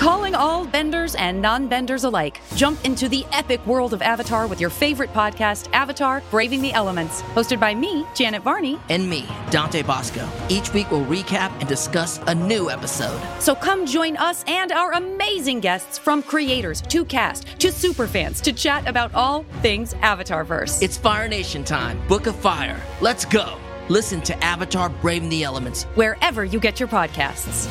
Calling all benders and non-benders alike. Jump into the epic world of Avatar with your favorite podcast, Avatar: Braving the Elements. Hosted by me, Janet Varney. And me, Dante Bosco. Each week we'll recap and discuss a new episode. So come join us and our amazing guests, from creators to cast to superfans, to chat about all things Avatarverse. It's Fire Nation time. Book of Fire. Let's go. Listen to Avatar: Braving the Elements wherever you get your podcasts.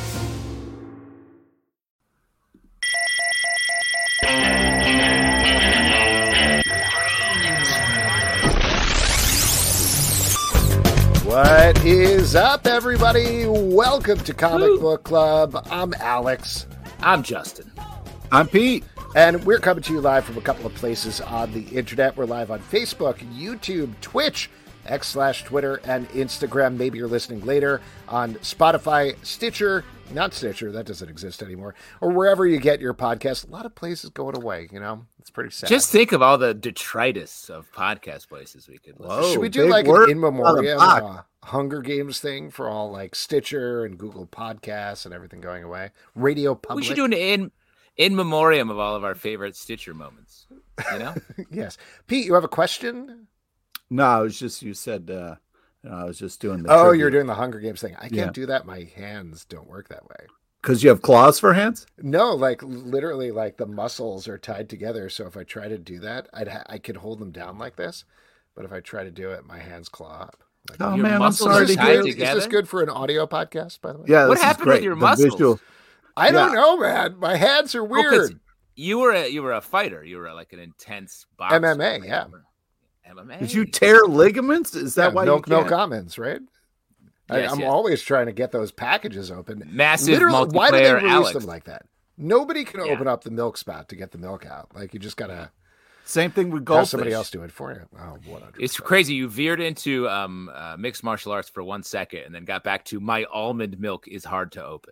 What is up, everybody? Welcome to Comic Book Club. I'm Alex. I'm Justin. I'm Pete. And we're coming to you live from a couple of places on the internet. We're live on Facebook, YouTube, Twitch, X/Twitter, and Instagram. Maybe you're listening later on Spotify, Stitcher, not Stitcher, that doesn't exist anymore, or wherever you get your podcast. A lot of places going away, you know? It's pretty sad. Just think of all the detritus of podcast places we could listen to. Should we do like an in memoriam Hunger Games thing for all like Stitcher and Google Podcasts and everything going away? Radio Public. We should do an in memoriam of all of our favorite Stitcher moments, you know? Yes. Pete, you have a question? No, it was just, you said, I was just doing the tribute. You're You're doing the Hunger Games thing. I can't do that. My hands don't work that way. Because you have claws for hands? No, like literally like the muscles are tied together. So if I try to do that, I could hold them down like this. But if I try to do it, my hands claw up. Like, oh, man, I'm sorry to hear. Is this good for an audio podcast, by the way? Yeah, what happened with your muscles? Visual... I don't know, man. My hands are weird. You were a fighter. You were like an intense boxer. MMA, yeah. MMA. Did you tear ligaments? Is that why no comments, right? Yes, I'm always trying to get those packages open. Massive multiplayer. Why do they release Alex. them like that? Nobody can open up the milk spout to get the milk out. Like, you just gotta. Same thing with goldfish. Have somebody else do it for you. Oh, 100%. It's crazy. You veered into mixed martial arts for 1 second and then got back to my almond milk is hard to open.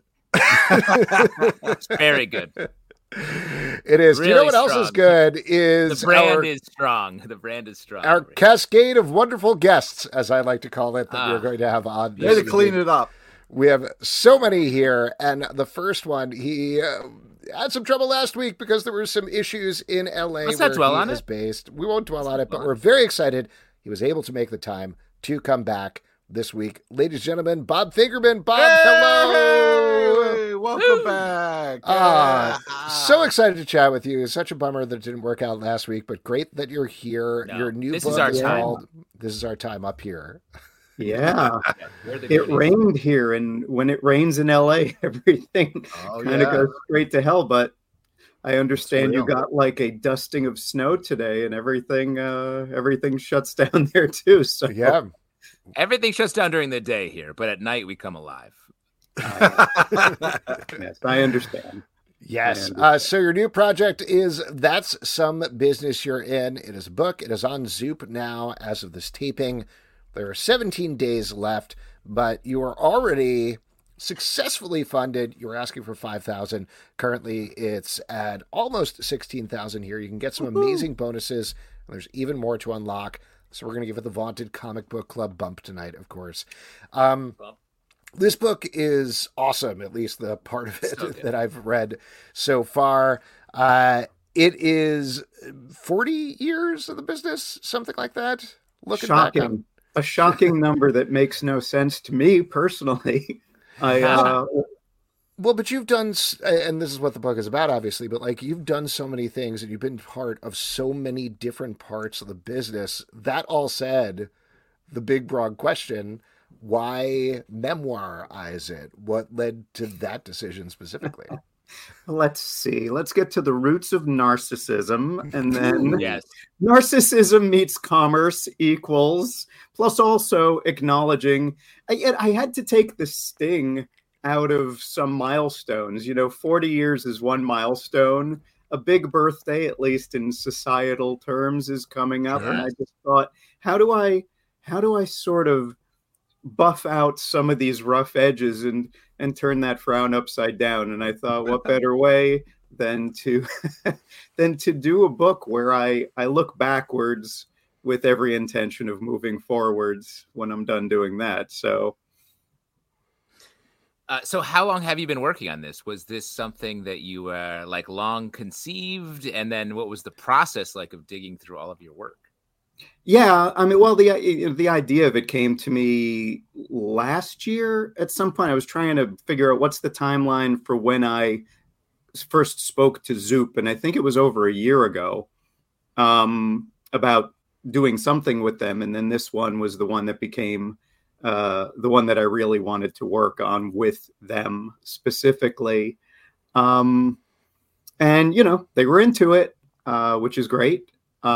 It's very good. It is. Really Do you know what strong. else is good? Is the brand is strong. The brand is strong. Our cascade of wonderful guests, as I like to call it, that we're going to have on. Way to clean it up. We have so many here, and the first one, he had some trouble last week because there were some issues in LA. Let's not dwell on it. Based. We won't dwell on it, but we're very excited he was able to make the time to come back this week. Ladies and gentlemen, Bob Fingerman. Bob, hello. Hey, welcome back. So excited to chat with you. It's such a bummer that it didn't work out last week, but great that you're here. No, Your new this book is our is time. called This Is Our Time Up Here. Yeah, it rained here, and when it rains in LA, everything kind of goes straight to hell. But I understand you got like a dusting of snow today, and everything shuts down there too. So yeah, everything shuts down during the day here, but at night we come alive. Yes, I understand. Yes. So your new project is That's Some Business You're In. It is a book. It is on Zoop now as of this taping. There are 17 days left, but you are already successfully funded. You were asking for $5,000. Currently, it's at almost $16,000 here. You can get some amazing bonuses. There's even more to unlock. So we're going to give it the vaunted Comic Book Club bump tonight, of course. This book is awesome, at least the part of it that I've read so far. It is 40 years of the business, something like that. Looking back on... A shocking number that makes no sense to me personally. Well, but you've done, and this is what the book is about, obviously, but like you've done so many things and you've been part of so many different parts of the business. That all said, the big broad question, why memoirize it? What led to that decision specifically? Let's see. Let's get to the roots of narcissism, and then Yes. Narcissism meets commerce equals, plus also acknowledging. I had to take the sting out of some milestones. 40 years is one milestone. A big birthday, at least in societal terms, is coming up, and I just thought, how do I sort of buff out some of these rough edges and turn that frown upside down? And I thought, what better way than to do a book where I look backwards with every intention of moving forwards when I'm done doing that. So So how long have you been working on this? Was this something that you like long conceived? And then what was the process like of digging through all of your work? Yeah, I mean, well, the idea of it came to me last year. At some point, I was trying to figure out what's the timeline for when I first spoke to Zoop, and I think it was over a year ago, about doing something with them. And then this one was the one that became the one that I really wanted to work on with them specifically. And they were into it, which is great.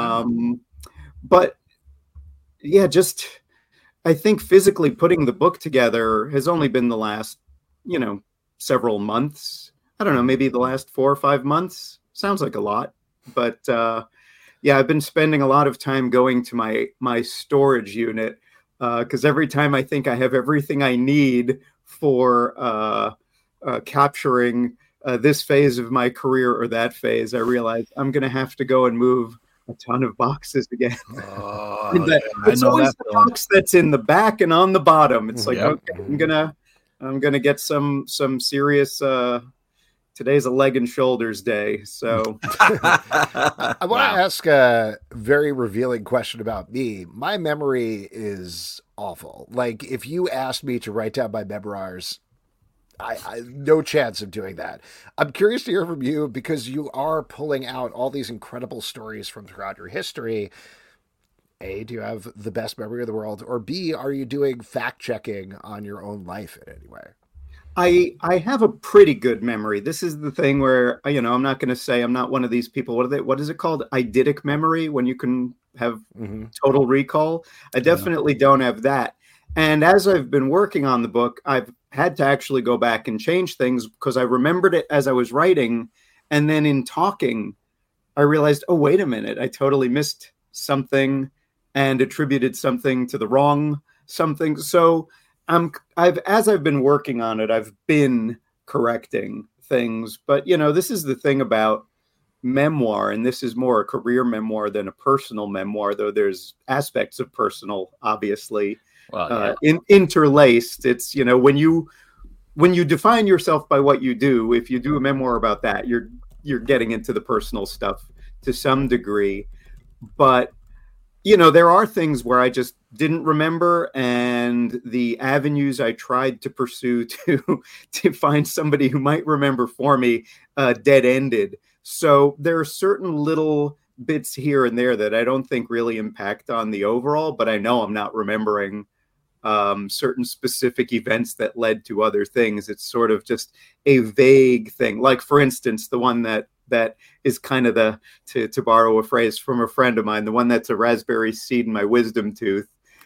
But yeah, just I think physically putting the book together has only been the last, several months. I don't know, maybe the last 4 or 5 months. Sounds like a lot, but I've been spending a lot of time going to my storage unit because every time I think I have everything I need for capturing this phase of my career or that phase, I realize I'm going to have to go and move a ton of boxes again. It's always the box that's in the back and on the bottom. It's like, okay, I'm gonna get some serious. Today's a leg and shoulders day, so I want to ask a very revealing question about me. My memory is awful. Like, if you asked me to write down my memoirs, I no chance of doing that. I'm curious to hear from you because you are pulling out all these incredible stories from throughout your history. A, do you have the best memory of the world? Or B, are you doing fact checking on your own life in any way? I have a pretty good memory. This is the thing where, I'm not going to say I'm not one of these people. What is it called? Eidetic memory, when you can have total recall. I definitely don't have that. And as I've been working on the book, I've had to actually go back and change things because I remembered it as I was writing. And then in talking, I realized, oh, wait a minute, I totally missed something and attributed something to the wrong something. So as I've been working on it, I've been correcting things. But, this is the thing about memoir, and this is more a career memoir than a personal memoir, though there's aspects of personal, obviously. Interlaced. It's, when you define yourself by what you do, if you do a memoir about that, you're getting into the personal stuff to some degree. But, there are things where I just didn't remember, and the avenues I tried to pursue to find somebody who might remember for me dead-ended. So there are certain little bits here and there that I don't think really impact on the overall, but I know I'm not remembering certain specific events that led to other things. It's sort of just a vague thing. Like, for instance, the one that is kind of to borrow a phrase from a friend of mine, the one that's a raspberry seed in my wisdom tooth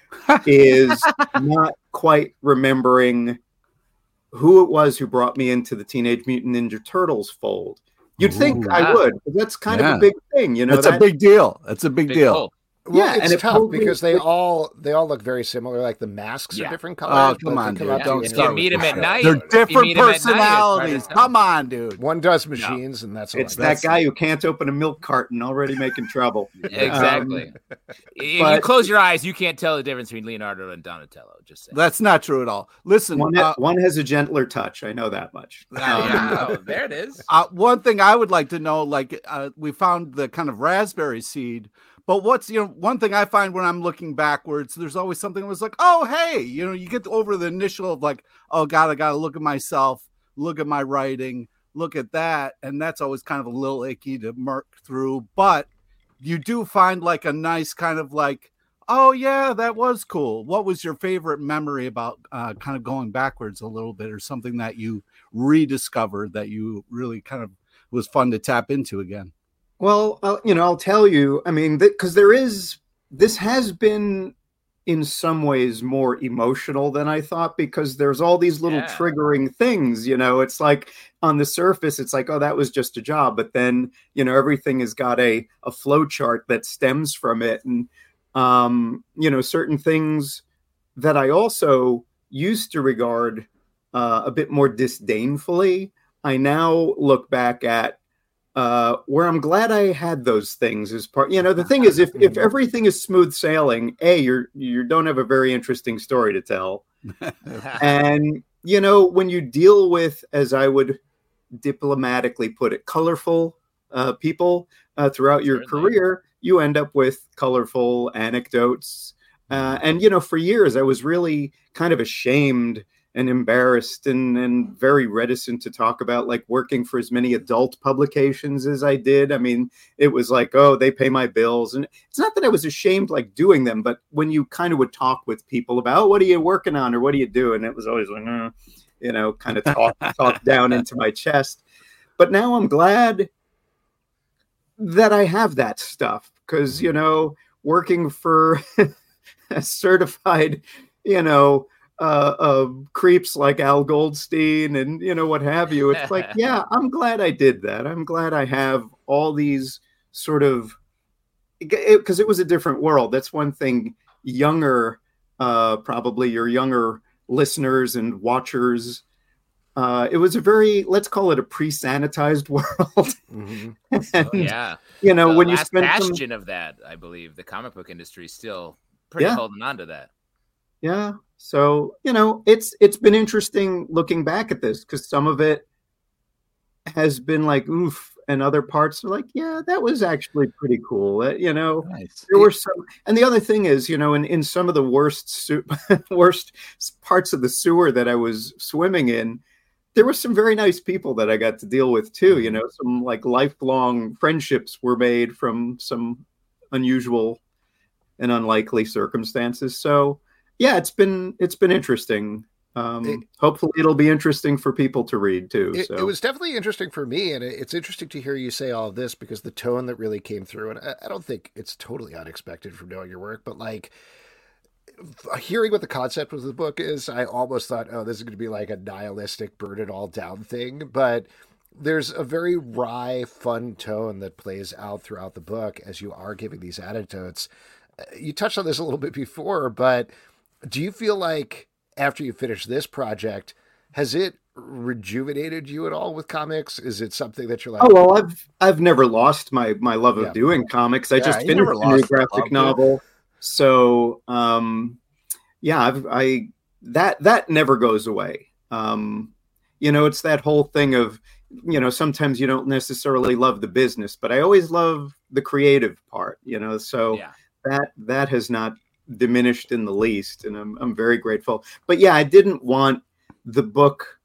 is not quite remembering who it was who brought me into the Teenage Mutant Ninja Turtles fold. You'd think I would, but that's kind of a big thing, That's a big deal. That's a big deal. Well, it's tough because they all look very similar. Like the masks are different colors. Oh, come on, dude! Don't start. You meet them at night. They're different personalities. Come on, dude. One does machines, and that's all. It's that guy who can't open a milk carton already making trouble. Exactly. If you close your eyes, you can't tell the difference between Leonardo and Donatello. Just saying. That's not true at all. Listen, one has a gentler touch. I know that much. There it is. One thing I would like to know, we found the kind of raspberry seed. But what's, one thing I find when I'm looking backwards, there's always something that was like, oh, hey, you get over the initial of like, oh, God, I got to look at myself, look at my writing, look at that. And that's always kind of a little icky to murk through. But you do find like a nice kind of like, oh, yeah, that was cool. What was your favorite memory about kind of going backwards a little bit, or something that you rediscovered that you really kind of was fun to tap into again? Well, I'll tell you, I mean, because this has been in some ways more emotional than I thought, because there's all these little triggering things, it's like on the surface, it's like, oh, that was just a job. But then, everything has got a flow chart that stems from it. And, certain things that I also used to regard a bit more disdainfully, I now look back at where I'm glad I had those things as part. The thing is, if everything is smooth sailing, you don't have a very interesting story to tell, and you know, when you deal with, as I would diplomatically put it, colorful people throughout your career, you end up with colorful anecdotes. And, you know, for years, I was really kind of ashamed and embarrassed and very reticent to talk about like working for as many adult publications as I did. I mean, it was like, oh, they pay my bills. And it's not that I was ashamed like doing them, but when you kind of would talk with people about, oh, what are you working on or what do you do? And it was always like, you know, kind of talk down into my chest. But now I'm glad that I have that stuff because, you know, working for a certified, you know, creeps like Al Goldstein and, you know, what have you. It's like, yeah, I'm glad I did that. I'm glad I have all these sort of, because it was a different world. That's one thing younger, probably your younger listeners and watchers, it was a very, let's call it a pre-sanitized world. And, you know, when you spend bastion of that, I believe the comic book industry is still pretty holding on to that. Yeah. So, you know, it's been interesting looking back at this because some of it has been like, oof. And other parts are like, yeah, that was actually pretty cool. You know, there were some. And the other thing is, you know, in some of the worst parts of the sewer that I was swimming in, there were some very nice people that I got to deal with too. You know, some like lifelong friendships were made from some unusual and unlikely circumstances. So yeah, it's been interesting. Hopefully it'll be interesting for people to read too. It was definitely interesting for me, and it's interesting to hear you say all of this because the tone that really came through, and I don't think it's totally unexpected from knowing your work, but like hearing what the concept of the book is, I almost thought, oh, this is going to be like a nihilistic burn it all down thing, but there's a very wry, fun tone that plays out throughout the book as you are giving these anecdotes. You touched on this a little bit before, but do you feel like after you finish this project, has it rejuvenated you at all with comics? Is it something that you're like, oh, well, I've never lost my love of doing comics. I just finished a new graphic novel. So, that never goes away. You know, it's that whole thing of, you know, sometimes you don't necessarily love the business, but I always love the creative part, you know, so that has not diminished in the least, and I'm very grateful. But yeah, I didn't want the book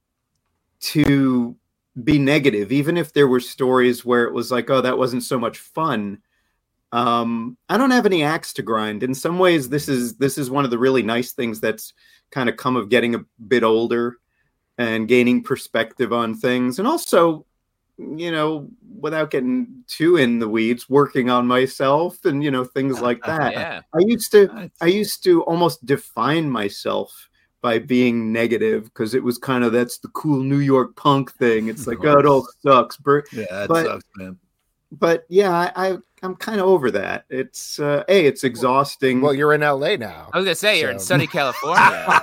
to be negative, even if there were stories where it was like, oh, that wasn't so much fun. I don't have any axe to grind. In some ways, this is one of the really nice things that's kind of come of getting a bit older and gaining perspective on things, and also, you know, without getting too in the weeds, working on myself and, you know, things like that. I used to almost define myself by being negative because it was kind of, that's the cool New York punk thing. It's like, oh, it all sucks. Sucks, man. But yeah, I'm kind of over that. It's it's exhausting. Well, you're in LA now. I was gonna say you're in sunny California.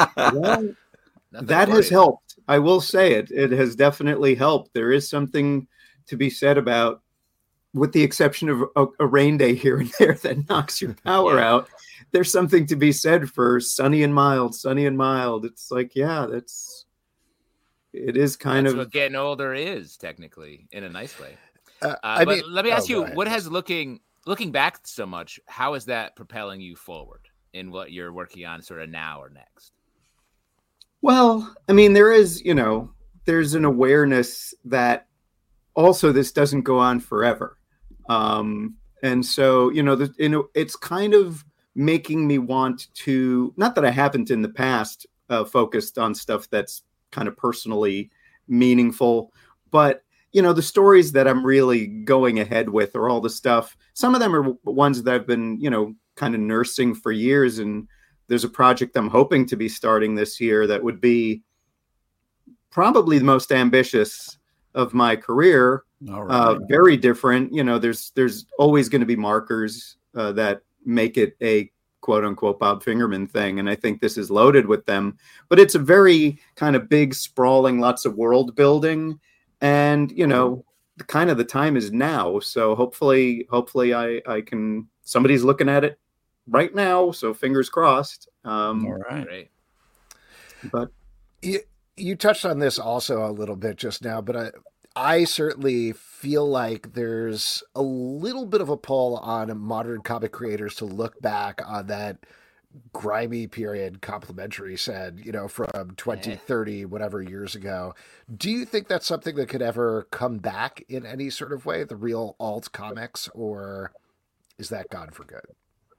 That has helped. I will say it has definitely helped. There is something to be said about, with the exception of a rain day here and there that knocks your power out, there's something to be said for sunny and mild. It's like, it is kind of what getting older is, technically, in a nice way. I mean, let me ask you, what has looking back so much, how is that propelling you forward in what you're working on sort of now or next? Well, I mean, there is, you know, there's an awareness that also this doesn't go on forever. And so, you know, it's kind of making me want to, not that I haven't in the past focused on stuff that's kind of personally meaningful, but, you know, the stories that I'm really going ahead with are all the stuff. Some of them are ones that I've been, you know, kind of nursing for years, and there's a project I'm hoping to be starting this year that would be probably the most ambitious of my career. Very different. You know, there's always going to be markers that make it a quote unquote Bob Fingerman thing. And I think this is loaded with them, but it's a very kind of big, sprawling, lots of world building. And, you know, kind of the time is now. So hopefully I can, somebody's looking at it right now, so fingers crossed. All right. But You touched on this also a little bit just now, but I certainly feel like there's a little bit of a pull on modern comic creators to look back on that grimy period Complimentary said, from 20, 30, whatever years ago. Do you think that's something that could ever come back in any sort of way, the real alt comics, or is that gone for good?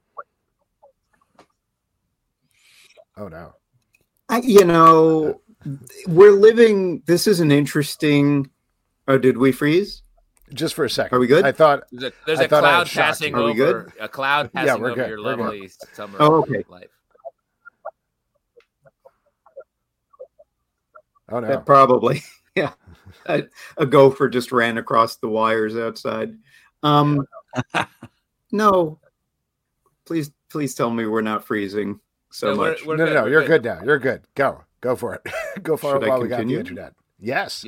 Oh, no. We're living, this is an interesting, did we freeze? Just for a second. Are we good? I thought there's a cloud passing over. Are we good? A cloud passing over good. your lovely summer life. Oh no! Probably, yeah. A gopher just ran across the wires outside. No, please tell me we're not freezing so much. No. You're good now. You're good. Go for it. Go for it while we got the internet. Yes.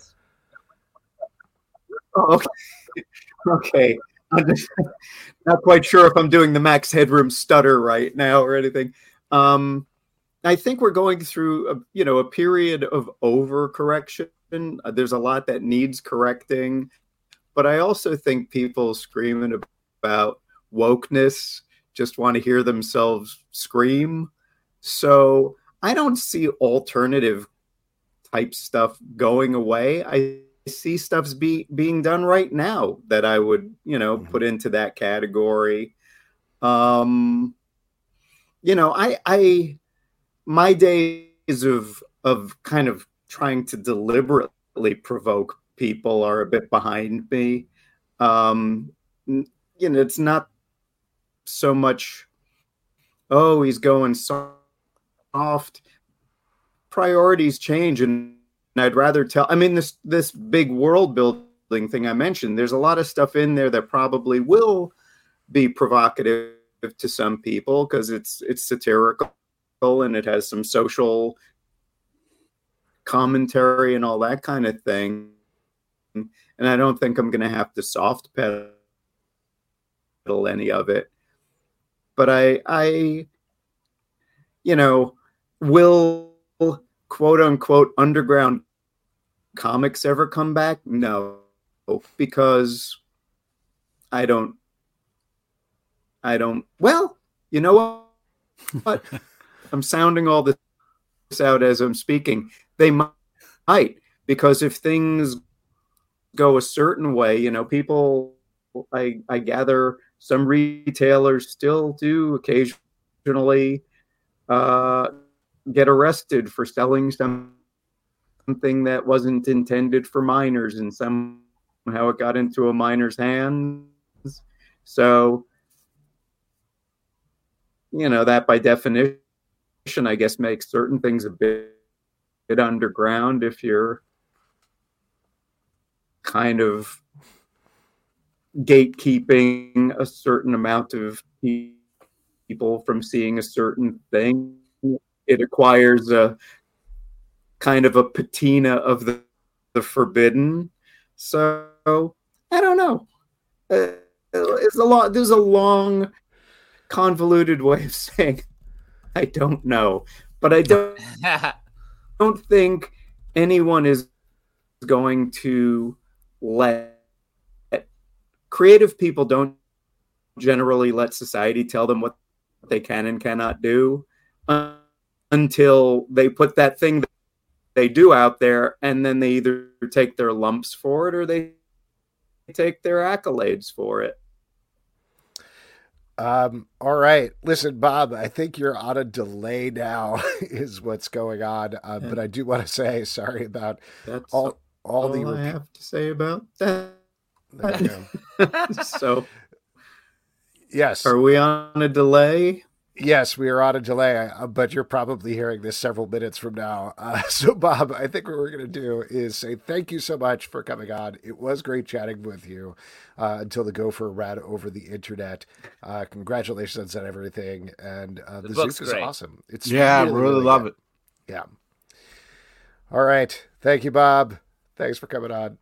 Oh, okay. I'm just not quite sure if I'm doing the Max Headroom stutter right now or anything. I think we're going through a period of overcorrection. There's a lot that needs correcting, but I also think people screaming about wokeness just want to hear themselves scream. So I don't see alternative type stuff going away. I see stuff's being done right now that I would, put into that category. My days of kind of trying to deliberately provoke people are a bit behind me. It's not so much, oh, he's going soft. Priorities change, and I'd rather this big world building thing I mentioned, there's a lot of stuff in there that probably will be provocative to some people because it's satirical and it has some social commentary and all that kind of thing. And I don't think I'm going to have to soft pedal any of it. But I will quote unquote underground comics ever come back? No, because I don't, well, you know what? I'm sounding all this out as I'm speaking. They might, because if things go a certain way, people, I gather some retailers still do occasionally get arrested for selling something that wasn't intended for minors, and somehow it got into a minor's hands. So, that by definition, I guess, makes certain things a bit underground if you're kind of gatekeeping a certain amount of people from seeing a certain thing. It acquires a kind of a patina of the forbidden. So I don't know. There's a long, convoluted way of saying I don't know, but I don't think anyone is going to creative people don't generally let society tell them what they can and cannot do until they put that thing that they do out there, and then they either take their lumps for it or they take their accolades for it. All right. Listen, Bob, I think you're on a delay now is what's going on. But I do want to say sorry about all I have to say about that. So, yes. Are we on a delay? Yes, we are on a delay, but you're probably hearing this several minutes from now. So, Bob, I think what we're going to do is say thank you so much for coming on. It was great chatting with you until the gopher ran over the internet. Congratulations on everything. And the Zoop is awesome. It's really love it. Yeah. All right. Thank you, Bob. Thanks for coming on.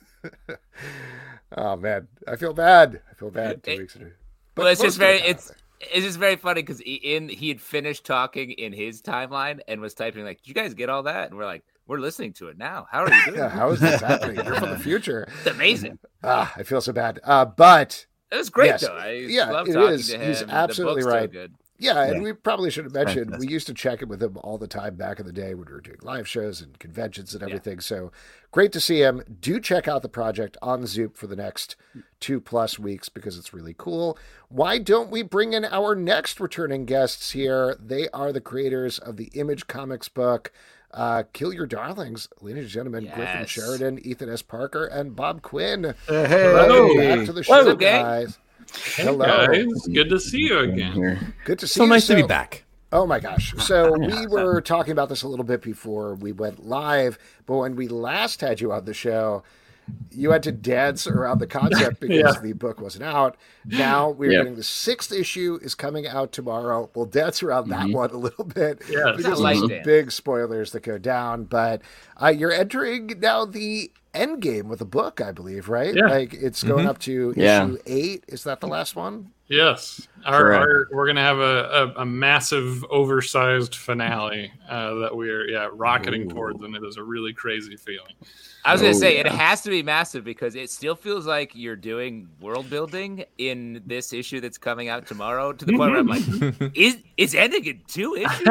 Oh, man. I feel bad. 2 weeks ago. Well, it's just It's just very funny because he had finished talking in his timeline and was typing like, "Did you guys get all that?" And we're like, "We're listening to it now. How are you doing?" Yeah, how is this happening? You're from the future. It's amazing. I feel so bad. But It was great yes, though. I yeah, love it talking is. to him. He's The absolutely book's so right. good. Yeah, and we probably should have mentioned Fantastic. we used to check in with him all the time back in the day when we were doing live shows and conventions and everything. So great to see him. Do check out the project on Zoop for the next 2+ weeks because it's really cool. Why don't we bring in our next returning guests here? They are the creators of the Image Comics book, Kill Your Darlings. Ladies and gentlemen, Griffin Yes. Sheridan, Ethan S. Parker, and Bob Quinn. Hey. Welcome back to the show, What's up, gang? guys. Hey Hello. guys, good to see you again. Here. Good to see So you. nice to be back. Oh my gosh. So we were talking about this a little bit before we went live, but when we last had you on the show, you had to dance around the concept because the book wasn't out. Now we're getting the 6th issue is coming out tomorrow. We'll dance around that one a little bit Yes. because Light there's some dance. big spoilers that go down. But you're entering now the end game with a book, I believe, right? Yeah. Like it's going up to Yeah. issue 8. Is that the last one? Yes, we're going to have a massive, oversized finale that we're rocketing towards, and it is a really crazy feeling. I was going to Oh, say yeah. it has to be massive because it still feels like you're doing world building in this issue that's coming out tomorrow. To the point where I'm like, is ending in 2 issues?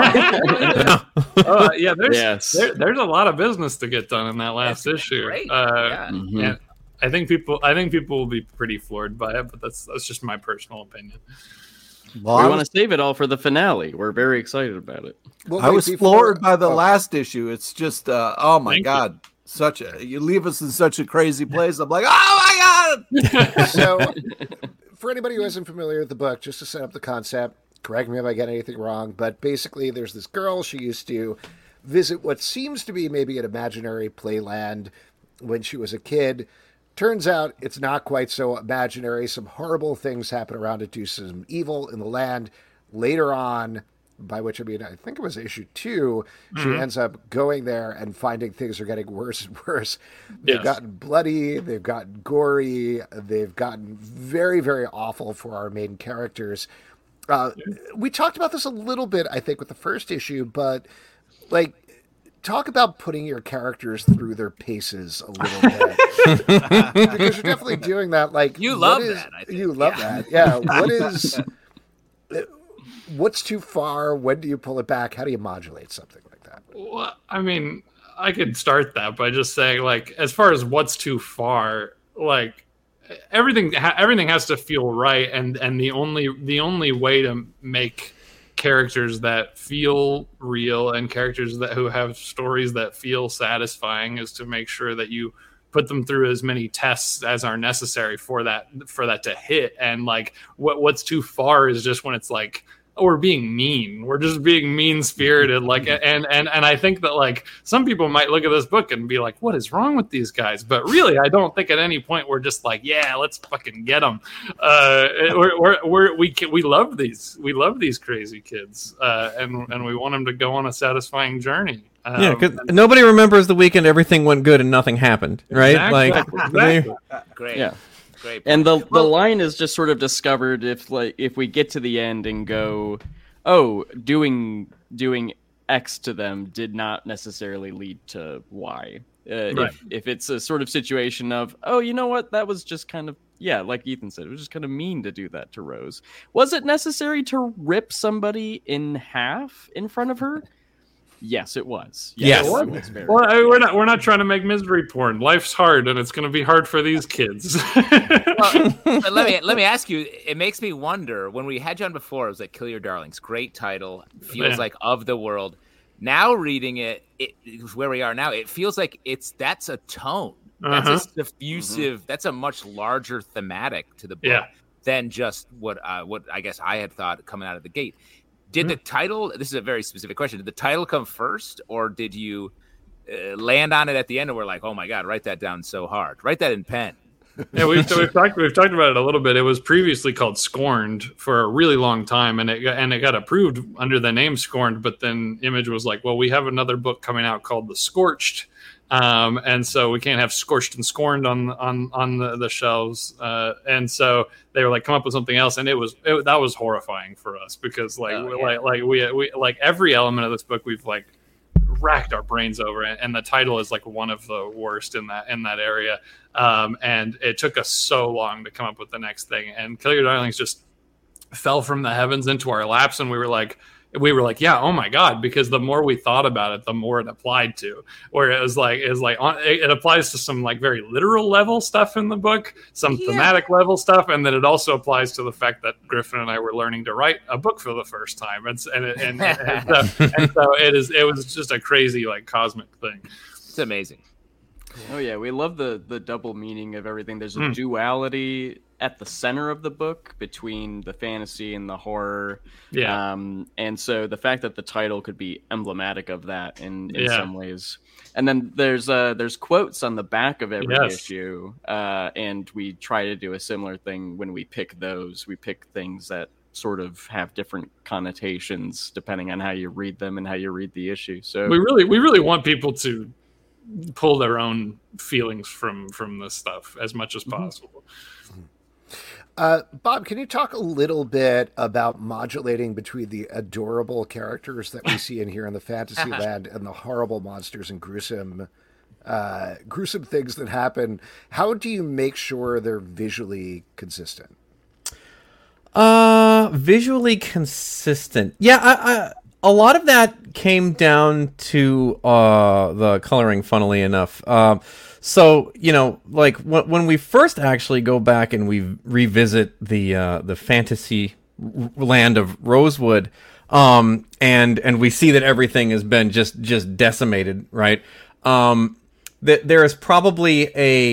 There's a lot of business to get done in that last That's issue. great. Yeah. And I think people will be pretty floored by it, but that's just my personal opinion. Well, We want to save it all for the finale. We're very excited about it. Well, I wait, was before- floored by the oh. last issue. It's just, oh my Thank you. God. You leave us in such a crazy place. I'm like, oh my God. So, for anybody who isn't familiar with the book, just to set up the concept, correct me if I get anything wrong, but basically there's this girl, she used to visit what seems to be maybe an imaginary playland when she was a kid. Turns out it's not quite so imaginary. Some horrible things happen around it, do some evil in the land. Later on, by which I mean, I think it was issue 2, she ends up going there and finding things are getting worse and worse. They've Yes. gotten bloody, they've gotten gory, they've gotten very, very awful for our main characters. We talked about this a little bit, I think, with the first issue, but like, talk about putting your characters through their paces a little bit. Because you're definitely doing that. Like You what love is- that, I think. You love that. Yeah. What's too far? When do you pull it back? How do you modulate something like that? Well, I mean, I could start that by just saying, like, as far as what's too far, like everything has to feel right, and the only way to make characters that feel real and characters who have stories that feel satisfying is to make sure that you put them through as many tests as are necessary for that to hit. And like what's too far is just when it's like, oh, we're being mean. We're just being mean-spirited. Like, and I think that like some people might look at this book and be like, what is wrong with these guys? But really, I don't think at any point we're just like, yeah, let's fucking get them. We love these crazy kids, and we want them to go on a satisfying journey. Yeah, because nobody remembers the weekend everything went good and nothing happened, right? Exactly. Great. Yeah. Great. And the line is just sort of discovered if we get to the end and go, oh, doing X to them did not necessarily lead to Y. Right. If it's a sort of situation of, oh, you know what, that was just kind of, yeah, like Ethan said, it was just kind of mean to do that to Rose. Was it necessary to rip somebody in half in front of her? Yes, it was. Yes. It was very Well, I mean, we're not trying to make misery porn. Life's hard, and it's going to be hard for these kids. But let me ask you. It makes me wonder. When we had you on before, it was like "Kill Your Darlings." Great title. Feels Yeah. like of the world. Now reading it, where we are now, it feels like that's a tone. That's a diffusive. That's a much larger thematic to the book Yeah. than just what I guess I had thought coming out of the gate. Did the title? This is a very specific question. Did the title come first, or did you land on it at the end and we're like, oh my god, write that down so hard. Write that in pen. Yeah, we've talked about it a little bit. It was previously called Scorned for a really long time, and it got approved under the name Scorned. But then Image was like, "Well, we have another book coming out called The Scorched, And so we can't have Scorched and Scorned on the shelves. And so they were like, come up with something else, and that was horrifying for us because we every element of this book we've like racked our brains over, and the title is like one of the worst in that area. And it took us so long to come up with the next thing, and Kill Your Darlings just fell from the heavens into our laps, and we were like, yeah, oh my God, because the more we thought about it, the more it applied to. Where it applies to some like very literal level stuff in the book, some thematic level stuff, and then it also applies to the fact that Griffin and I were learning to write a book for the first time, and so it was just a crazy like cosmic thing. It's amazing. Oh yeah, we love the double meaning of everything. There's a duality at the center of the book between the fantasy and the horror. Yeah. And so the fact that the title could be emblematic of that in some ways. And then there's quotes on the back of every issue. And we try to do a similar thing when we pick those. We pick things that sort of have different connotations depending on how you read them and how you read the issue. So we really want people to pull their own feelings from this stuff as much as possible. Bob, can you talk a little bit about modulating between the adorable characters that we see in here in the fantasy land and the horrible monsters and gruesome things that happen? How do you make sure they're visually consistent? Visually consistent. Yeah, a lot of that came down to the coloring, funnily enough. So, like when we first actually go back and we revisit the fantasy land of Rosewood, and we see that everything has been just decimated, right? There's probably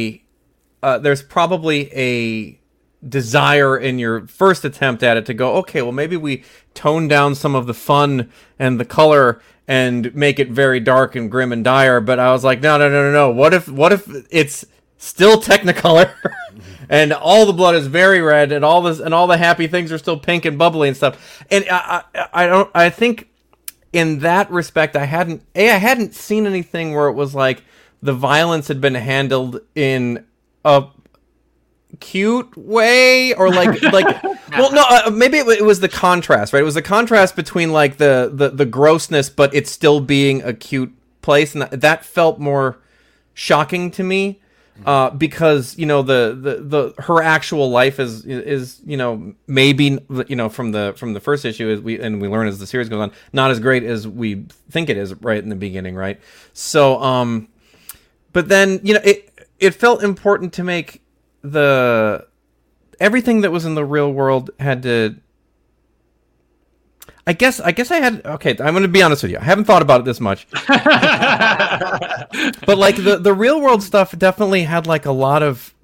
a desire in your first attempt at it to go, okay, well maybe we tone down some of the fun and the color and make it very dark and grim and dire. But I was like, no. What if it's still Technicolor and all the blood is very red and all the happy things are still pink and bubbly and stuff? And I think in that respect, I hadn't seen anything where it was like the violence had been handled in a cute way, or maybe it was the contrast, right? It was the contrast between like the grossness, but it's still being a cute place, and that felt more shocking to me, because the her actual life is maybe from the first issue, as we learn as the series goes on, not as great as we think it is right in the beginning, right? So but then it felt important to make everything that was in the real world had to. I guess I had. Okay, I'm going to be honest with you. I haven't thought about it this much, but like the real world stuff definitely had like a lot of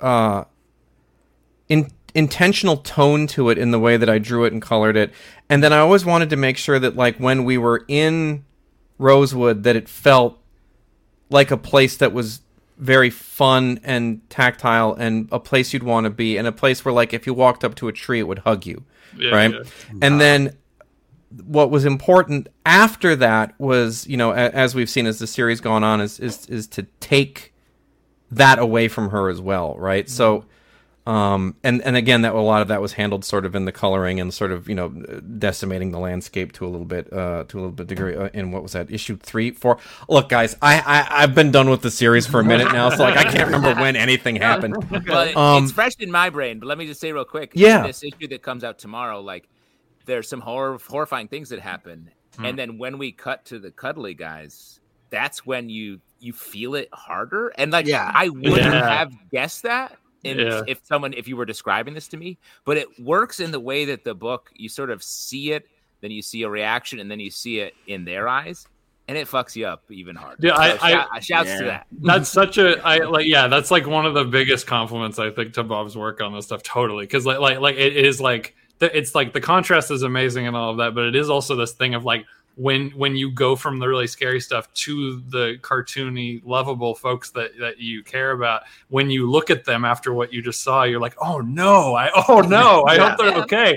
intentional tone to it in the way that I drew it and colored it, and then I always wanted to make sure that like when we were in Rosewood, that it felt like a place that was very fun and tactile and a place you'd want to be, and a place where like if you walked up to a tree it would hug you, right? Yeah. And then what was important after that was, as we've seen as the series gone on, is to take that away from her as well, right? Mm-hmm. So and again, that a lot of that was handled sort of in the coloring and sort of decimating the landscape to a little bit degree in what was that, issue 3, 4. Look, guys, I've been done with the series for a minute now, so like I can't remember when anything happened. Well, it's fresh in my brain, but let me just say real quick. Yeah, this issue that comes out tomorrow, like there's some horrifying things that happen, and then when we cut to the cuddly guys, that's when you feel it harder, and like I wouldn't have guessed that. If you were describing this to me, but it works in the way that the book, you sort of see it, then you see a reaction, and then you see it in their eyes, and it fucks you up even harder. Yeah, shouts to that. That's that's like one of the biggest compliments I think to Bob's work on this stuff. Totally, because like it is like it's like the contrast is amazing and all of that, but it is also this thing of like when you go from the really scary stuff to the cartoony, lovable folks that you care about, when you look at them after what you just saw, you're like, I hope they're okay.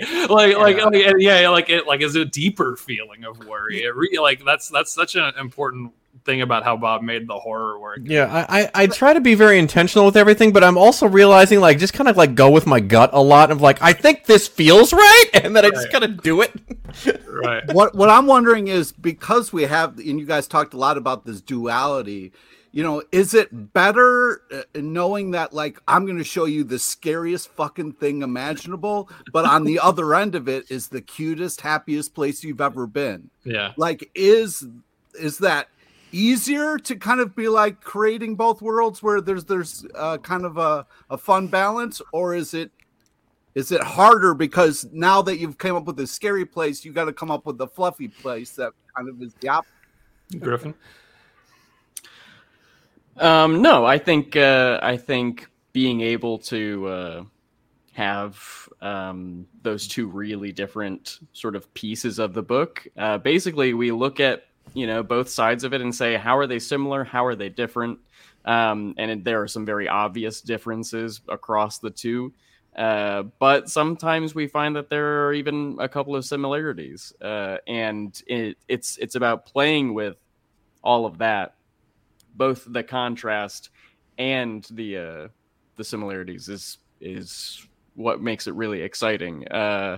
It's a deeper feeling of worry. It really, like that's such an important thing about how Bob made the horror work. Yeah, I try to be very intentional with everything, but I'm also realizing, like, just kind of like go with my gut a lot of like, I think this feels right, and then I just kind of do it. Right. What I'm wondering is, because we have, and you guys talked a lot about this duality, you know, is it better knowing that, like, I'm going to show you the scariest fucking thing imaginable, but on the other end of it is the cutest, happiest place you've ever been? Yeah. Like, is that easier to kind of be like creating both worlds where there's kind of a fun balance, or is it harder because now that you've come up with a scary place, you got to come up with a fluffy place that kind of is the opposite? Griffin? No, I think being able to have those two really different sort of pieces of the book. Basically, we look at, you know, both sides of it and say, how are they similar? How are they different? And there are some very obvious differences across the two. But sometimes we find that there are even a couple of similarities. And it's about playing with all of that, both the contrast and the similarities is what makes it really exciting. The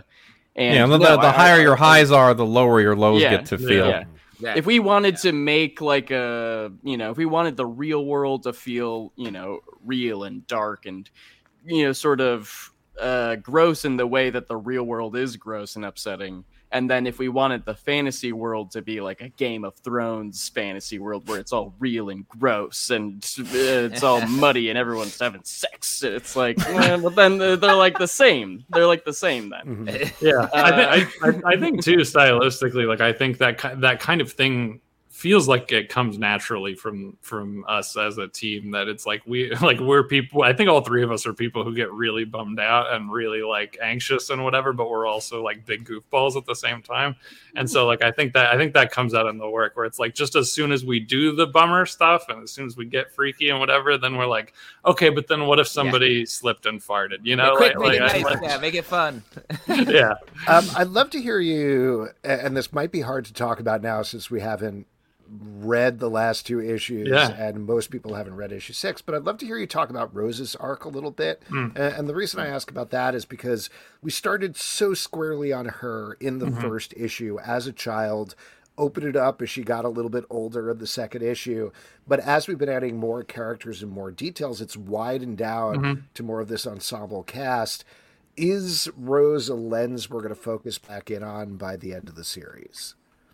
higher your highs are, the lower your lows get to feel. Yeah. If we wanted to make like if we wanted the real world to feel, you know, real and dark and, you know, sort of gross in the way that the real world is gross and upsetting. And then if we wanted the fantasy world to be like a Game of Thrones fantasy world where it's all real and gross and it's all muddy and everyone's having sex, it's like, but then they're like the same. They're like the same then. Mm-hmm. Yeah, I think too, stylistically, like I think that kind of thing feels like it comes naturally from us as a team, that it's like we're people. I think all three of us are people who get really bummed out and really like anxious and whatever, but we're also like big goofballs at the same time. And so like I think that comes out in the work, where it's like just as soon as we do the bummer stuff and as soon as we get freaky and whatever, then we're like, okay, but then what if somebody slipped and farted, you know? Make it fun. Yeah. I'd love to hear you, and this might be hard to talk about now since we haven't read the last two issues, and most people haven't read issue 6, but I'd love to hear you talk about Rose's arc a little bit. And the reason I ask about that is because we started so squarely on her in the first issue as a child, opened it up as she got a little bit older in the second issue, but as we've been adding more characters and more details, it's widened down to more of this ensemble cast. Is Rose a lens we're going to focus back in on by the end of the series?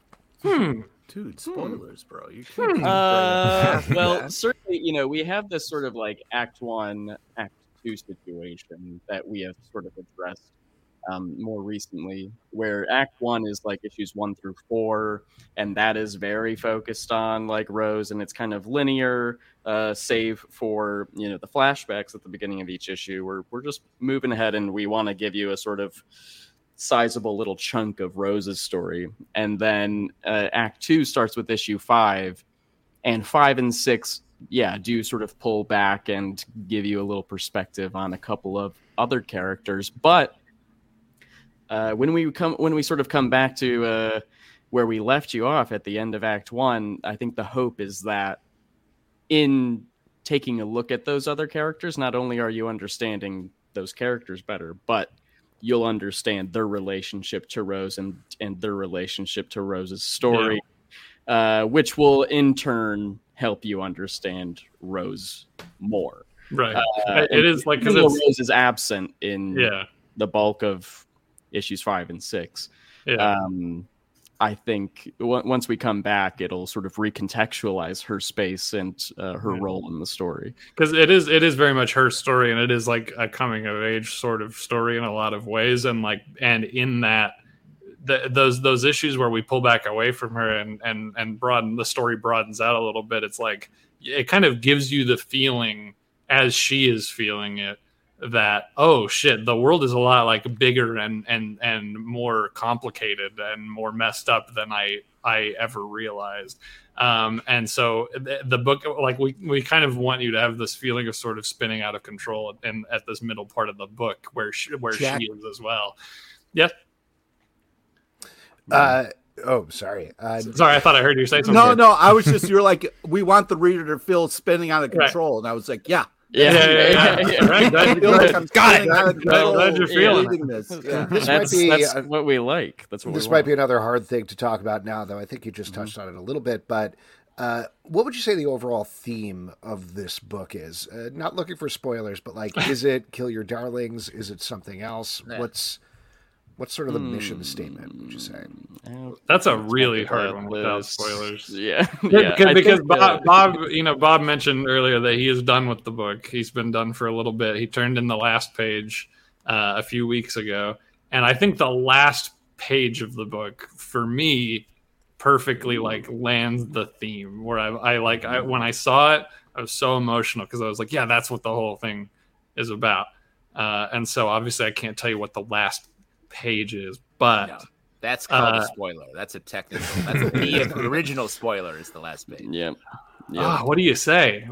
Dude, spoilers, bro. You well, certainly, you know, we have this sort of like Act 1, Act 2 situation that we have sort of addressed more recently, where Act 1 is like issues 1 through 4, and that is very focused on like Rose, and it's kind of linear, save for, you know, the flashbacks at the beginning of each issue. We're just moving ahead, and we want to give you a sort of sizable little chunk of Rose's story. And then Act 2 starts with issue 5, and 5 and 6 do sort of pull back and give you a little perspective on a couple of other characters. But when we sort of come back to where we left you off at the end of Act 1, I think the hope is that in taking a look at those other characters, not only are you understanding those characters better, but you'll understand their relationship to Rose and their relationship to Rose's story, which will in turn help you understand Rose more. Right. It is like, because Rose is absent in the bulk of issues 5 and 6. I think once we come back, it'll sort of recontextualize her space and her role in the story. Because it is very much her story, and it is like a coming of age sort of story in a lot of ways. And in that, those issues where we pull back away from her and broaden the story, broadens out a little bit. It's like it kind of gives you the feeling as she is feeling it, that, oh shit, the world is a lot like bigger and more complicated and more messed up than I ever realized. And so the book, like we kind of want you to have this feeling of sort of spinning out of control and at this middle part of the book where she is as well. Yeah. Oh, sorry. Sorry, I thought I heard you say something. No, I was just, you're like, we want the reader to feel spinning out of control. And I was like, yeah. Yeah. Right. I feel like I'm spinning out of control. Glad you're feeling reading this. Yeah. That's what we like. That's what this we might want. be another hard thing to talk about now, though. I think you just touched on it a little bit, but what would you say the overall theme of this book is? Not looking for spoilers, but like, is it Kill Your Darlings? Is it something else? What's sort of the mission statement, would you say? That's a really hard one without spoilers. Yeah. Because Bob mentioned earlier that he is done with the book. He's been done for a little bit. He turned in the last page a few weeks ago. And I think the last page of the book, for me, perfectly like lands the theme where I when I saw it, I was so emotional because I was like, yeah, that's what the whole thing is about. And so obviously I can't tell you what the last page is, but no, that's called a spoiler. That's a technical. That's the original spoiler is the last page. Yeah. What do you say?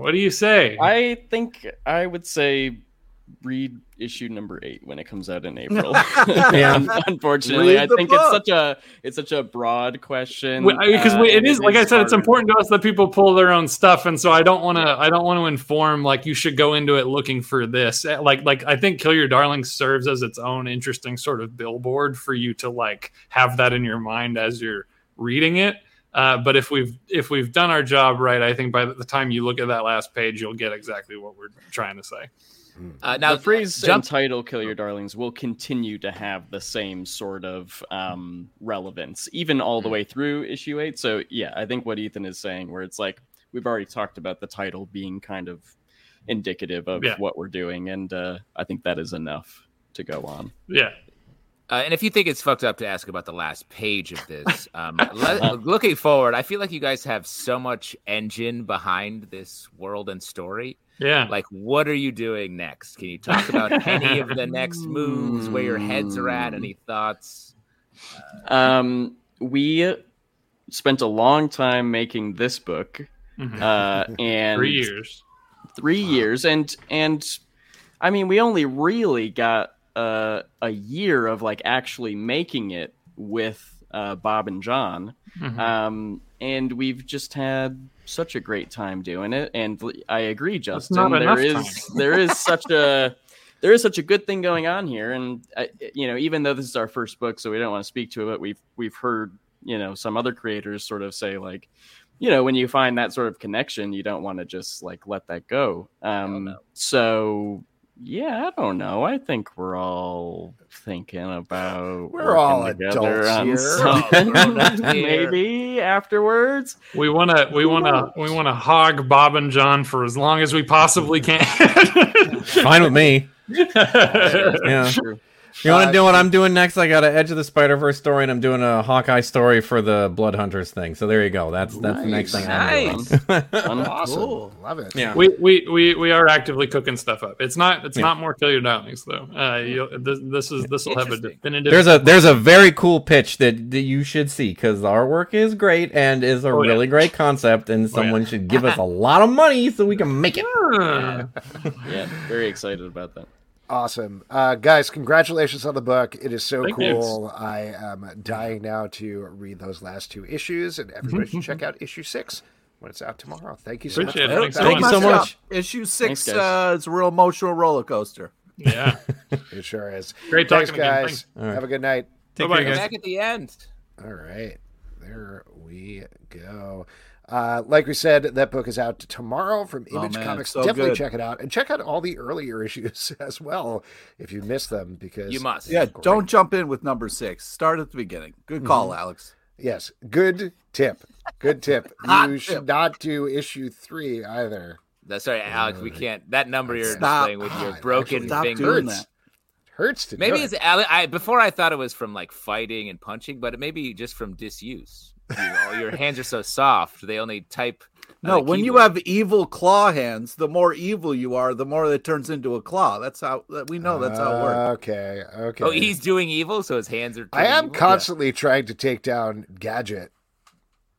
I think I would say read issue number 8 when it comes out in April. Unfortunately, I think it's such a broad question because it is, like I said, it's important to us that people pull their own stuff, and so I don't want to inform like you should go into it looking for this. Like I think Kill Your Darlings serves as its own interesting sort of billboard for you to like have that in your mind as you're reading it. But if we've done our job right, I think by the time you look at that last page, you'll get exactly what we're trying to say. Now, the phrase and title "Kill Your Darlings" will continue to have the same sort of relevance, even all the way through issue 8. So, yeah, I think what Ethan is saying, where it's like we've already talked about the title being kind of indicative of what we're doing, and I think that is enough to go on. Yeah. And if you think it's fucked up to ask about the last page of this, looking forward, I feel like you guys have so much engine behind this world and story. Yeah. Like, what are you doing next? Can you talk about any of the next moves, where your heads are at? Any thoughts? We spent a long time making this book, and 3 years. 3 years, and I mean, we only really got a year of like actually making it with Bob and John, and we've just had such a great time doing it. And I agree, Justin. There is such a good thing going on here, and even though this is our first book, so we don't want to speak to it, but we've heard some other creators sort of say like, when you find that sort of connection, you don't want to just like let that go. So. Yeah, I don't know. I think we're all thinking about we're all adults here. Maybe afterwards. We want to hog Bob and John for as long as we possibly can. Fine with me. Yeah. True. You want to do what I'm doing next? I got an Edge of the Spider-Verse story, and I'm doing a Hawkeye story for the Blood Hunters thing. So there you go. That's the next thing I'm doing. Awesome. Cool. Love it. Yeah. We are actively cooking stuff up. It's not more Kill Your Darlings though. This will have a definitive. There's a very cool pitch that you should see, because the artwork is great and is a really great concept, and someone should give us a lot of money so we can make it. Yeah, very excited about that. Awesome. Guys, congratulations on the book. It is so Thank cool. you. I am dying now to read those last 2 issues, and everybody should check out issue 6 when it's out tomorrow. Thank you so much. Thank you so much. Issue 6 is a real emotional roller coaster. Yeah. It sure is. Great talking guys. Right. Have a good night. Bye-bye, guys. Back at the end. All right. There we go. Like we said, that book is out tomorrow from Image Comics. So definitely good. check it out, and check out all the earlier issues as well if you missed them, because You must. Yeah, don't jump in with number 6. Start at the beginning. Good call, Alex. Yes, good tip. Good tip. You should not do issue 3 either. Sorry, Alex. We can't. That number you're Stop. displaying with your broken Stop fingers. doing that. Hurts to Maybe do it's it. before I thought it was from like fighting and punching, but it may be just from disuse. Your hands are so soft; they only type. No, when you have evil claw hands, the more evil you are, the more it turns into a claw. That's how we know. That's how it works. Okay. Oh, he's doing evil, so his hands are. I am evil? constantly trying to take down Gadget,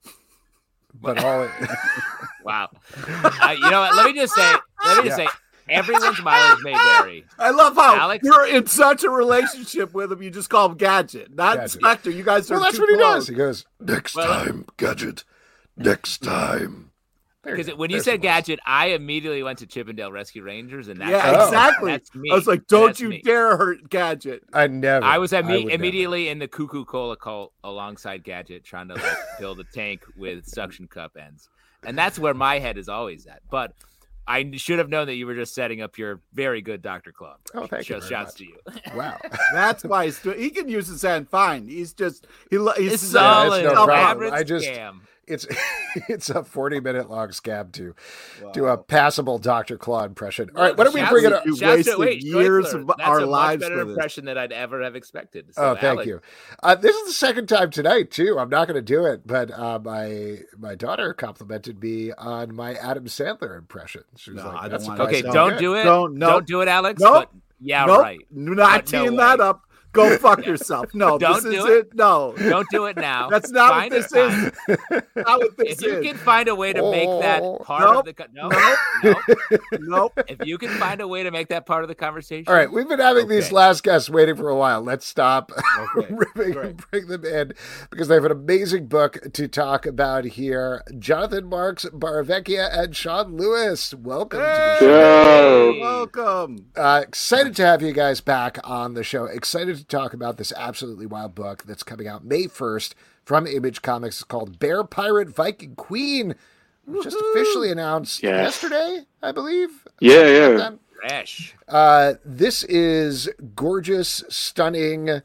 but all. Wow. You know what? Let me just say, Everyone's mileage may vary. I love how Alex? you're in such a relationship with him. You just call him Gadget, not Gadget. Spectre. You guys are. Well, that's too what he close. does. He goes, next time, Gadget. Next time. Because when you said Gadget, I immediately went to Chippendale Rescue Rangers, and that's Yeah, exactly. That's me. I was like, "Don't That's you me. dare hurt Gadget." I never. I was would never. immediately in the Cuckoo Cola cult alongside Gadget, trying to like build a tank with suction cup ends, and that's where my head is always at. But I should have known that you were just setting up your very good Dr. Club. Oh, thank you. Just very shouts much. to you. Wow. That's why he can use his hand fine. He's just he's It's Yeah, solid. it's no problem. Elaborate I just- scam. It's a 40-minute long scab to do a passable Dr. Claw impression. All right, why don't we bring it up? You Shouts wasted to- wait, years Schweikler, of that's our a lives much better for this. impression than I'd ever have expected. So, Oh, thank Alex, you. This is the second time tonight too. I'm not going to do it, but my daughter complimented me on my Adam Sandler impression. She was No, I like, don't "That's want surprising Okay, No, how don't good." do it. Don't do it, Alex. Nope. But yeah, Nope. right. Not But no teeing that way. up. Go fuck yourself. No, Don't this do is it. it. No, Don't do it now. that's not Find what a this time. is. Not what this If you is. can find a way to make that Oh. part Nope. of the no. Nope. If you can find a way to make that part of the conversation, All right, we've been having these Okay. last guests waiting for a while. Let's stop Okay, ripping great. and bring them in because they have an amazing book to talk about here. Jonathan Marks, Baravecchia, and Sean Lewis. Welcome to the show. Hey, welcome. Excited to have you guys back on the show. Excited to talk about this absolutely wild book that's coming out May 1st from Image Comics. It's called Bear Pirate Viking Queen. It was just officially announced yesterday, I believe. Yeah. fresh. This is gorgeous, stunning.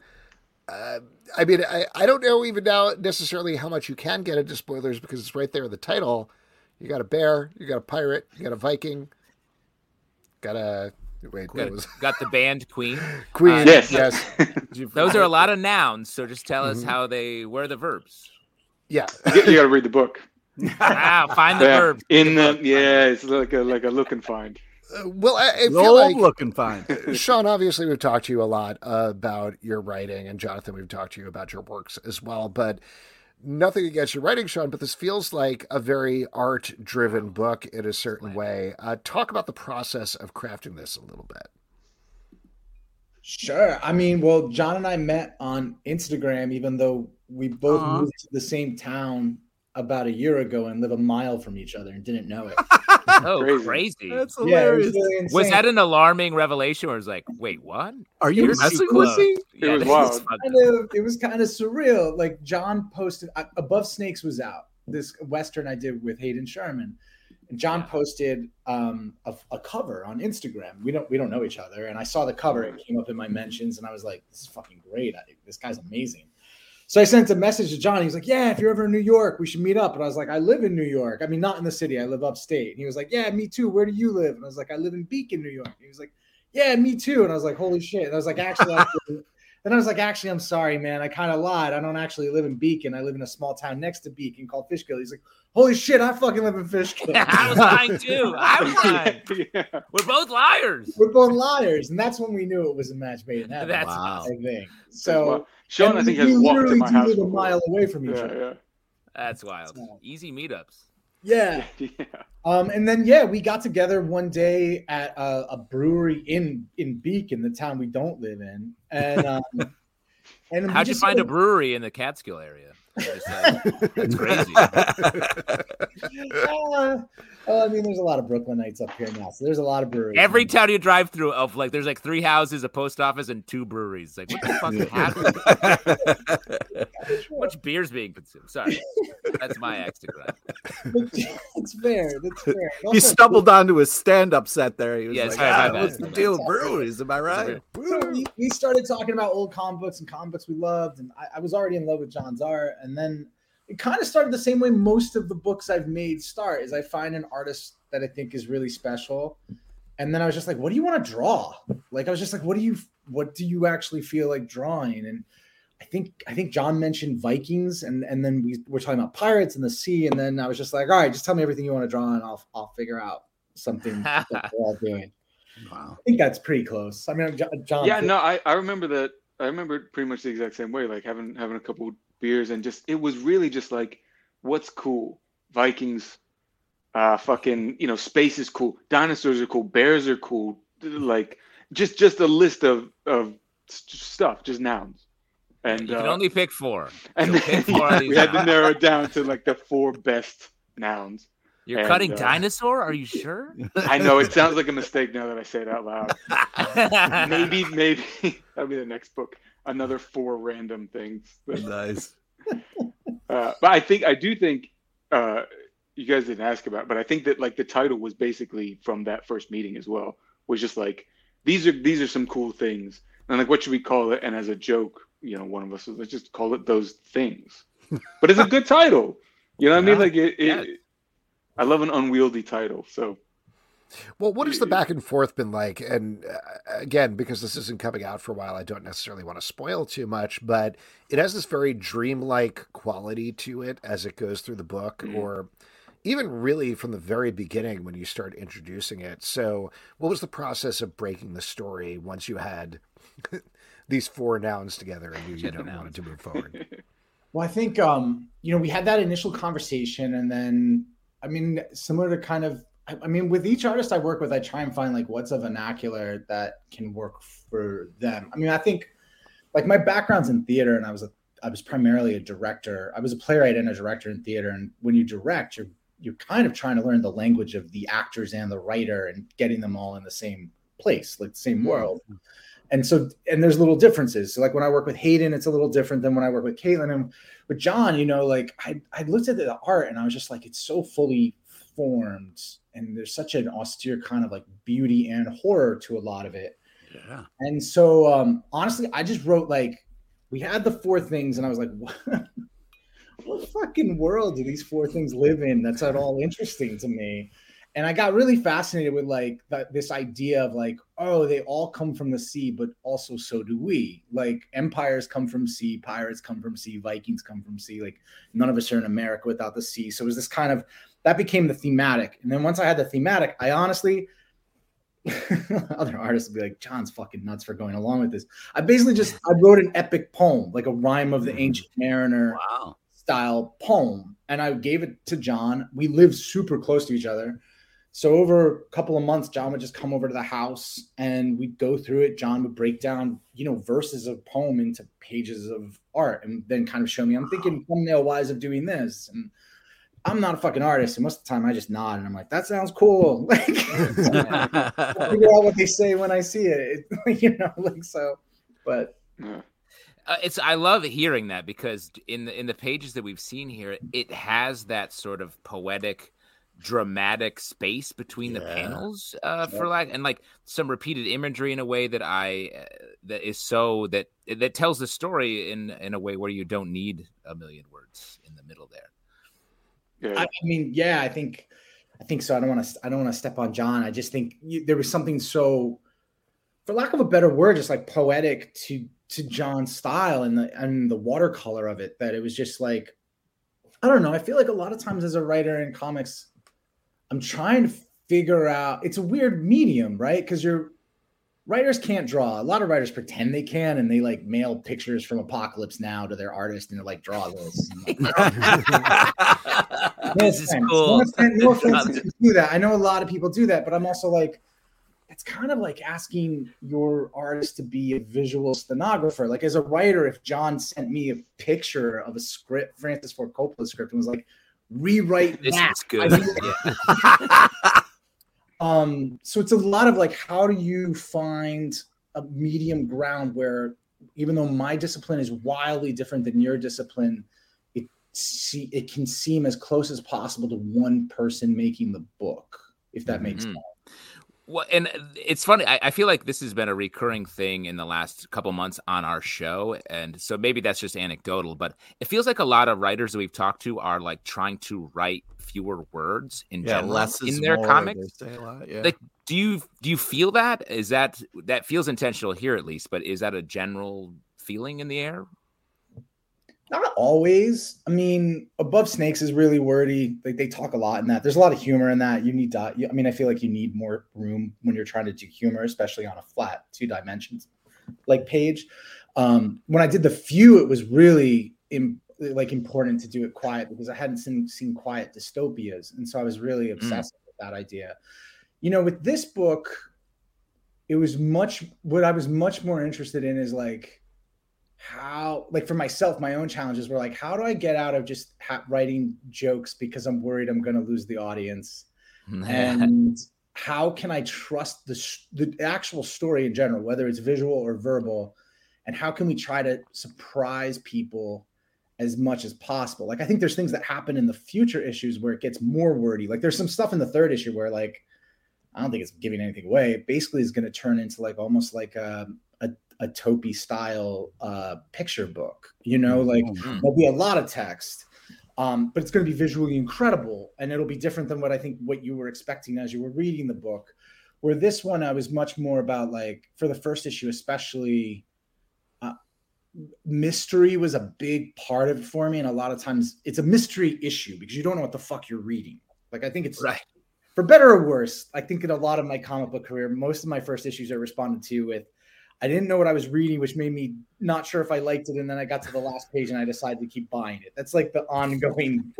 I mean, I don't know even now necessarily how much you can get into spoilers because it's right there in the title. You got a bear, you got a pirate, you got a Viking, got a wait. What was Got the band Queen. Queen? Yes. Yes. Those are a lot of nouns, so just tell Mm-hmm. us how they where are the verbs. Yeah. You got to read the book. Find the Yeah. verbs. In the it's like a look and find. Well, I The feel old like looking fine. Sean, obviously, we've talked to you a lot about your writing, and Jonathan, we've talked to you about your works as well. But nothing against your writing, Sean, but this feels like a very art-driven book in a certain way. Talk about the process of crafting this a little bit. Sure. I mean, well, John and I met on Instagram, even though we both moved to the same town about a year ago and live a mile from each other and didn't know it. Oh, crazy. That's Yeah, it hilarious. was really insane. Was that an alarming revelation where it was like, wait, what? Are you You're too messing with close. me? Yeah, was this wild. is fucked up. It was kind of surreal. Like John posted Above Snakes was out, this Western I did with Hayden Sherman. And John posted a cover on Instagram. We don't know each other. And I saw the cover, it came up in my mentions, and I was like, this is fucking great. This guy's amazing. So I sent a message to John. He was like, yeah, if you're ever in New York, we should meet up. And I was like, I live in New York. I mean, not in the city. I live upstate. And he was like, yeah, me too. Where do you live? And I was like, I live in Beacon, New York. And he was like, yeah, me too. And I was like, holy shit. And I was like, actually, I'm sorry, man. I kind of lied. I don't actually live in Beacon. I live in a small town next to Beacon called Fishkill. He's like, holy shit, I fucking live in Fishkill. I was lying too. I was lying. Yeah. We're both liars. We're both liars. And that's when we knew it was a match made in heaven. That's Wow. I think. So Well, Sean, and I think, we has walked to literally my house do live a before. mile away from each other. Yeah, That's wild. Easy meetups. Yeah. yeah. And then we got together one day at a brewery in Beacon, the town we don't live in. And and How'd you find a brewery in the Catskill area? That's crazy. I mean, there's a lot of Brooklynites up here now, so there's a lot of breweries. Every town you drive through, of like, there's like 3 houses, a post office, and 2 breweries. Like, what the fuck happened? Much beer's being consumed. Sorry, that's my Instagram. It's fair. That's fair. He stumbled onto his stand-up set there. He was Yeah, like, sorry, my bad. what's the deal with breweries? Am I right? So we started talking about old comic books and comic books we loved, and I was already in love with John's art. And then it kind of started the same way most of the books I've made start, is I find an artist that I think is really special. And then I was just like, what do you want to draw? Like, I was just like, what do you actually feel like drawing? And I think John mentioned Vikings, and then we were talking about pirates and the sea. And then I was just like, all right, just tell me everything you want to draw and I'll figure out something that we're all doing. Wow. I think that's pretty close. I mean, John. Yeah, no, I remember that. I remember it pretty much the exact same way, like having a couple beers and just, it was really just like, what's cool? Vikings, fucking, space is cool, dinosaurs are cool, bears are cool, like just a list of stuff, just nouns. And you can only pick 4. And So then, pick 4 of these we had to nouns. narrow it down to like the 4 best nouns. You're And, cutting dinosaur? Are you sure? I know it sounds like a mistake now that I say it out loud. maybe that'll be the next book. Another 4 random things. Nice. But I do think you guys didn't ask about, but I think that like the title was basically from that first meeting as well. Was just like these are some cool things, and like what should we call it? And as a joke, one of us was, let's just call it Those Things. But it's a good title. You know what I mean? Like I love an unwieldy title. So. Well, what has the back and forth been like? And again, because this isn't coming out for a while, I don't necessarily want to spoil too much, but it has this very dreamlike quality to it as it goes through the book, or even really from the very beginning when you start introducing it. So what was the process of breaking the story once you had these 4 nouns together and you wanted to move forward? Well, I think, we had that initial conversation, and then, similar to kind of, with each artist I work with, I try and find like what's a vernacular that can work for them. I think like my background's in theater, and I was primarily a director. I was a playwright and a director in theater. And when you direct, you're kind of trying to learn the language of the actors and the writer and getting them all in the same place, like the same world. And there's little differences. So like when I work with Hayden, it's a little different than when I work with Caitlin. And with John, like I looked at the art and I was just like, it's so fully formed, and there's such an austere kind of like beauty and horror to a lot of it. Yeah. And so honestly, I just wrote like, we had the 4 things, and I was like, what fucking world do these 4 things live in that's at all interesting to me? And I got really fascinated with like this idea of like, oh, they all come from the sea, but also so do we. Like empires come from sea, pirates come from sea, Vikings come from sea. Like none of us are in America without the sea. So it was this kind of, that became the thematic. And then once I had the thematic, I honestly, other artists would be like, John's fucking nuts for going along with this. I wrote an epic poem, like a Rime of the Ancient Mariner style poem. And I gave it to John. We lived super close to each other. So over a couple of months, John would just come over to the house and we'd go through it. John would break down, verses of poem into pages of art, and then kind of show me, I'm thinking thumbnail wise of doing this. And I'm not a fucking artist. And most of the time I just nod and I'm like, that sounds cool. Like, figure out what they say when I see it, but. I love hearing that, because in the pages that we've seen here, it has that sort of poetic, dramatic space between the panels, for lack, and like some repeated imagery in a way that that tells the story in a way where you don't need a million words in the middle there. I think so. I don't want to step on John. I just think there was something so, for lack of a better word, just like poetic to John's style and the watercolor of it, that it was just like, I don't know. I feel like a lot of times as a writer in comics, I'm trying to figure out, it's a weird medium, right? Because writers can't draw. A lot of writers pretend they can, and they like mail pictures from Apocalypse Now to their artist, and they're like, draw this. This is cool. No offense if you do that. I know a lot of people do that, but I'm also like, it's kind of like asking your artist to be a visual stenographer. Like as a writer, if John sent me a picture of a script, Francis Ford Coppola script, and was like, rewrite this that. Is good. So it's a lot of like, how do you find a medium ground where, even though my discipline is wildly different than your discipline, it can seem as close as possible to one person making the book, if that makes sense. Well, and it's funny. I feel like this has been a recurring thing in the last couple months on our show. And so maybe that's just anecdotal, but it feels like a lot of writers that we've talked to are like trying to write fewer words in general less is in their more, comics. they say a lot, Like, do you feel that? Is that feels intentional here at least, but is that a general feeling in the air? Not always. I mean, Above Snakes is really wordy. Like they talk a lot in that. There's a lot of humor in that. You need I feel like you need more room when you're trying to do humor, especially on a flat 2 dimensions like page. When I did The Few, it was really like important to do it quiet because I hadn't seen quiet dystopias, and so I was really obsessed with that idea. You know, with this book, it was what I was much more interested in is like how, like for myself, my own challenges were like, how do I get out of just writing jokes because I'm worried I'm going to lose the audience, and how can I trust the actual story in general, whether it's visual or verbal, and how can we try to surprise people as much as possible? Like, I think there's things that happen in the future issues where it gets more wordy. Like there's some stuff in the third issue where like, I don't think it's giving anything away. It basically is going to turn into like almost like a Topi style picture book, you know, like there'll be a lot of text, but it's going to be visually incredible. And it'll be different than what you were expecting as you were reading the book. Where this one, I was much more about like, for the first issue, especially, mystery was a big part of it for me. And a lot of times it's a mystery issue because you don't know what the fuck you're reading. Like, I think it's right. For better or worse, I think in a lot of my comic book career, most of my first issues I responded to with, I didn't know what I was reading, which made me not sure if I liked it. And then I got to the last page and I decided to keep buying it. That's like the ongoing.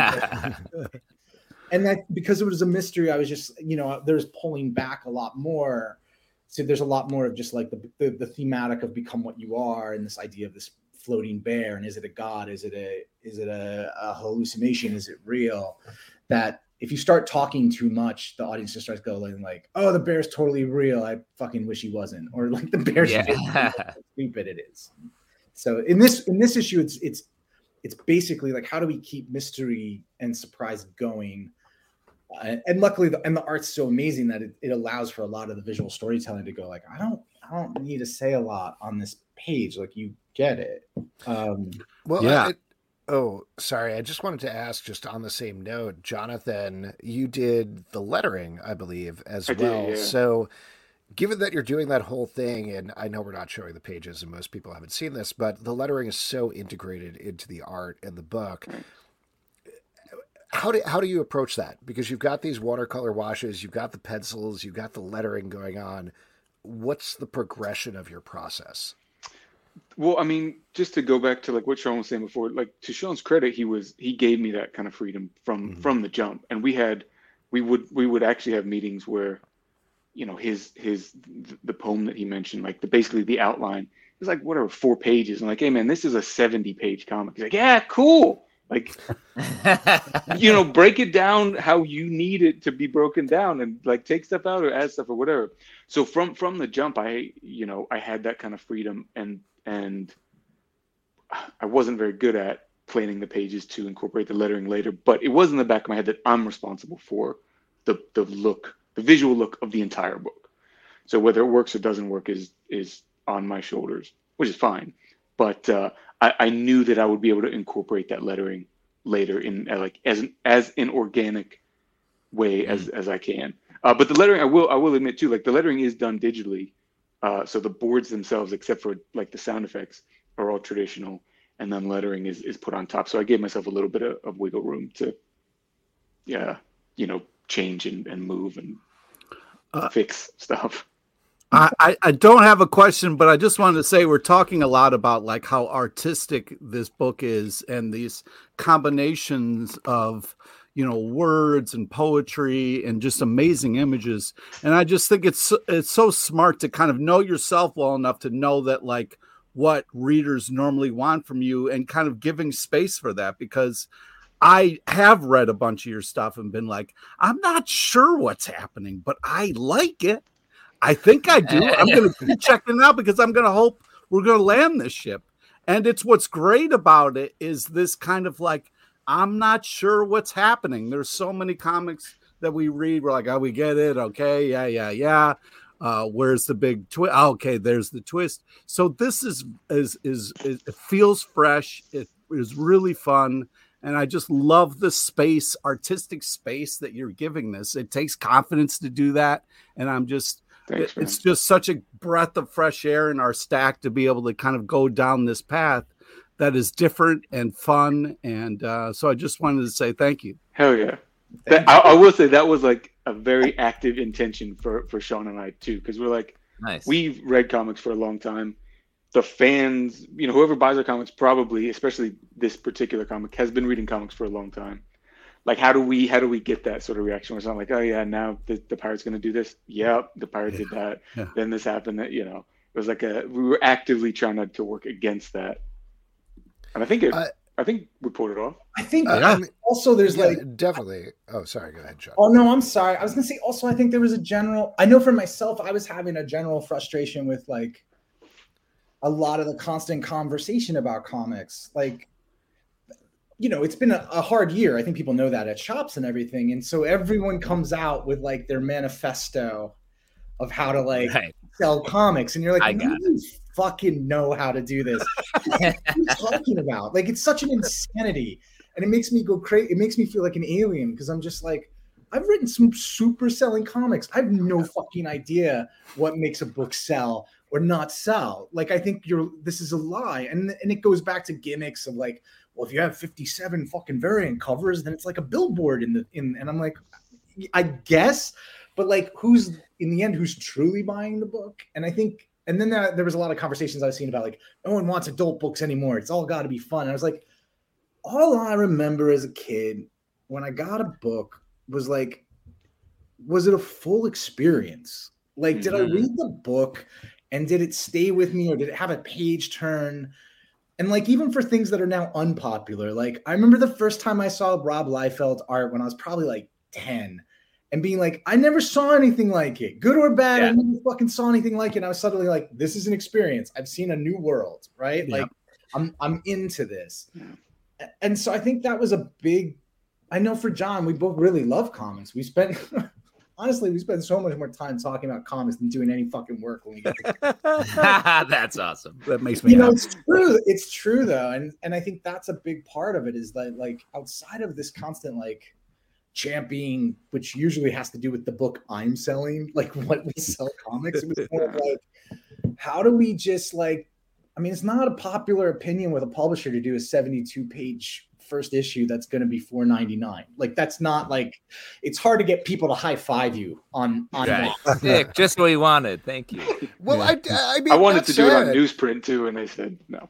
And that because it was a mystery, I was just, you know, there's pulling back a lot more. So there's a lot more of just like the thematic of become what you are, and this idea of this floating bear. And is it a god? Is it a hallucination? Is it real? That if you start talking too much, the audience just starts going like, oh, the bear's totally real. I fucking wish he wasn't. Or like the bear's stupid it is. So in this issue, it's basically like, how do we keep mystery and surprise going? And luckily, the art's so amazing that it allows for a lot of the visual storytelling to go like, I don't need to say a lot on this page. Like, you get it. Sorry. I just wanted to ask, just on the same note, Jonathan, you did the lettering, I believe, as well. Did, yeah. So given that you're doing that whole thing, and I know we're not showing the pages and most people haven't seen this, but the lettering is so integrated into the art and the book. How do you approach that? Because you've got these watercolor washes, you've got the pencils, you've got the lettering going on. What's the progression of your process? Well, I mean, just to go back to like what Sean was saying before, like to Sean's credit, he gave me that kind of freedom from the jump. And we would actually have meetings where, you know, the poem that he mentioned, like basically the outline is like whatever 4 pages. I'm like, hey man, this is a 70-page comic. He's like, yeah, cool. Like, you know, break it down how you need it to be broken down, and like take stuff out or add stuff or whatever. So from the jump, I had that kind of freedom, and I wasn't very good at planning the pages to incorporate the lettering later, but it was in the back of my head that I'm responsible for the visual look of the entire book. So whether it works or doesn't work is on my shoulders, which is fine. But I knew that I would be able to incorporate that lettering later in like as an organic way as I can. But the lettering, I will admit too, like the lettering is done digitally. So the boards themselves, except for like the sound effects, are all traditional, and then lettering is put on top. So I gave myself a little bit of wiggle room to, change and move and fix stuff. I don't have a question, but I just wanted to say we're talking a lot about like how artistic this book is, and these combinations of, you know, words and poetry and just amazing images. And I just think it's so smart to kind of know yourself well enough to know that like what readers normally want from you, and kind of giving space for that, because I have read a bunch of your stuff and been like, I'm not sure what's happening, but I like it. I think I do. I'm going to keep checking it out because I'm going to hope we're going to land this ship. And it's what's great about it is this kind of like, I'm not sure what's happening. There's so many comics that we read. We're like, oh, we get it. Okay. Yeah. Where's the big twist? Oh, okay. There's the twist. So this is it feels fresh. It is really fun. And I just love the space, artistic space that you're giving this. It takes confidence to do that. And I'm just, it's just such a breath of fresh air in our stack to be able to kind of go down this path that is different and fun. And so I just wanted to say thank you. Hell yeah. I will say that was like a very active intention for Sean and I too, because we're like, nice. We've read comics for a long time, the fans, whoever buys our comics, probably, especially this particular comic, has been reading comics for a long time. Like, how do we get that sort of reaction? Where it's not like, oh yeah, now the pirate's going to do this. Yep, the pirate did that. Yeah. Then this happened. That it was like we were actively trying to work against that, and I think we pulled it off. I think also there's definitely. Oh, sorry. Go ahead, Sean. Oh no, I'm sorry. I was gonna say also I think there was a general. I know for myself, I was having a general frustration with like a lot of the constant conversation about comics, like. It's been a hard year. I think people know that at shops and everything. And so everyone comes out with like their manifesto of how to sell comics. And you're like, you fucking know how to do this. What are you talking about? Like, it's such an insanity. And it makes me go crazy. It makes me feel like an alien because I'm just like, I've written some super selling comics. I have no fucking idea what makes a book sell or not sell. Like, I think this is a lie. And it goes back to gimmicks of like, well, if you have 57 fucking variant covers, then it's like a billboard and I'm like, I guess, but like, who's truly buying the book? And I think, and then there was a lot of conversations I've seen about like, no one wants adult books anymore. It's all got to be fun. And I was like, all I remember as a kid when I got a book was like, was it a full experience? Like, did I read the book and did it stay with me or did it have a page turn? And like, even for things that are now unpopular, like I remember the first time I saw Rob Liefeld art when I was probably like 10 and being like, I never saw anything like it, good or bad. I never fucking saw anything like it. And I was suddenly like, this is an experience. I've seen a new world, right? Yeah. Like I'm into this. And so I think that was a big, I know for John, we both really love comics. We spent so much more time talking about comics than doing any fucking work when we get That's awesome. That makes me happy. It's true. It's true though. And I think that's a big part of it is that like outside of this constant like championing, which usually has to do with the book I'm selling, like what we sell comics, it was more of like, how do we just like, I mean, it's not a popular opinion with a publisher to do a 72-page first issue that's going to be $4.99. Like that's not like, it's hard to get people to high five you on right. Dick, just what we wanted. Thank you. Well, I mean, I wanted to do it on newsprint too, and they said no.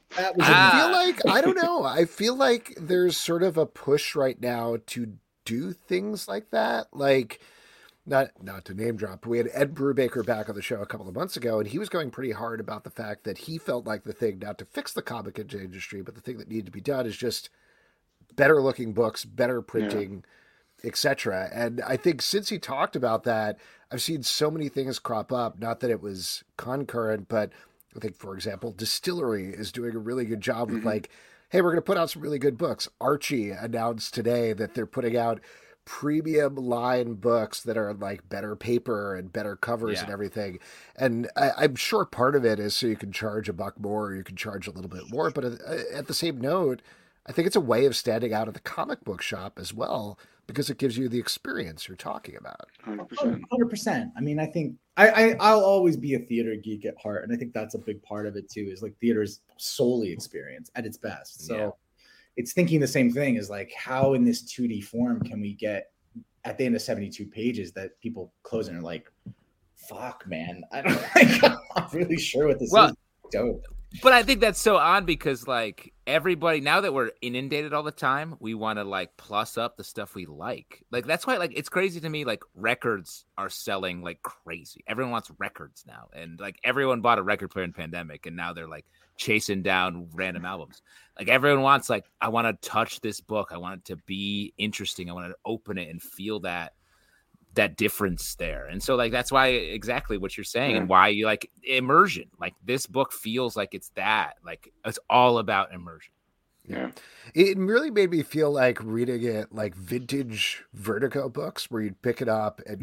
I don't know. I feel like there's sort of a push right now to do things like that. Like, not to name drop, but we had Ed Brubaker back on the show a couple of months ago, and he was going pretty hard about the fact that he felt like the thing, not to fix the comic industry, but the thing that needed to be done is just better looking books, better printing, etc. And I think since he talked about that, I've seen so many things crop up. Not that it was concurrent, but I think, for example, Distillery is doing a really good job with like, hey, we're going to put out some really good books. Archie announced today that they're putting out premium line books that are like better paper and better covers and everything. And I'm sure part of it is so you can charge $1 more or you can charge a little bit more. But at the same note, I think it's a way of standing out at the comic book shop as well, because it gives you the experience you're talking about. 100%. I mean, I think I'll always be a theater geek at heart. And I think that's a big part of it too, is like theater is solely experience at its best. So it's thinking the same thing is like, how in this 2D form can we get at the end of 72 pages that people close and are like, fuck, man, I'm not really sure what this is. Dope. But I think that's so odd because like everybody, now that we're inundated all the time, we want to like plus up the stuff we like. Like that's why like it's crazy to me, like records are selling like crazy. Everyone wants records now. And like everyone bought a record player in pandemic and now they're like chasing down random albums. Like everyone wants like, I want to touch this book. I want it to be interesting. I want to open it and feel that difference there. And so like that's why exactly what you're saying and why you like immersion. Like this book feels like it's that, like it's all about immersion. Yeah. It really made me feel like reading it like vintage Vertigo books where you'd pick it up and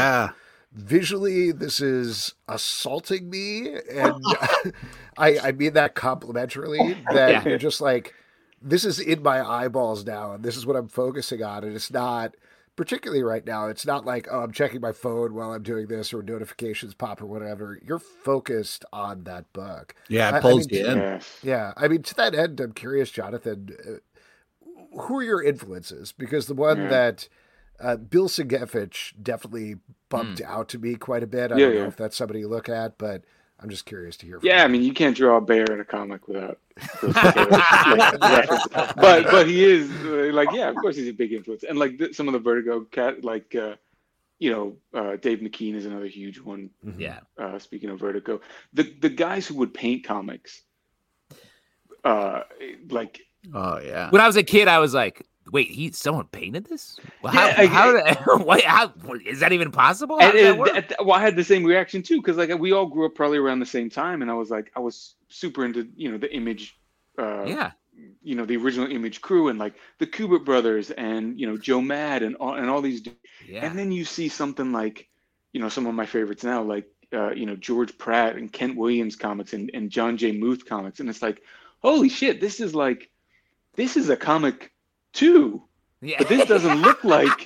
visually this is assaulting me, and I mean that complimentarily, that you're just like, this is in my eyeballs now and this is what I'm focusing on, and it's not particularly right now, it's not like, oh, I'm checking my phone while I'm doing this or notifications pop or whatever. You're focused on that book. Yeah, it pulls you in. Yeah. I mean, to that end, I'm curious, Jonathan, who are your influences? Because the one that Bill Sienkiewicz definitely bumped out to me quite a bit. I don't know if that's somebody you look at, but I'm just curious to hear. From Yeah, you. I mean, you can't draw a bear in a comic without those references. But he is yeah, of course he's a big influence, and some of the Vertigo cat Dave McKean is another huge one. Yeah. Speaking of Vertigo, the guys who would paint comics, Oh yeah. When I was a kid, I was like, wait, someone painted this? Well, how is that even possible? How did that work? Well, I had the same reaction too, because we all grew up probably around the same time, and I was super into the Image, the original Image crew, and the Kubert brothers, and Joe Mad, and all these. Yeah. And then you see something some of my favorites now, George Pratt and Kent Williams comics, and John J. Muth comics, and it's like, holy shit, this is a comic too. Yeah. But this doesn't look like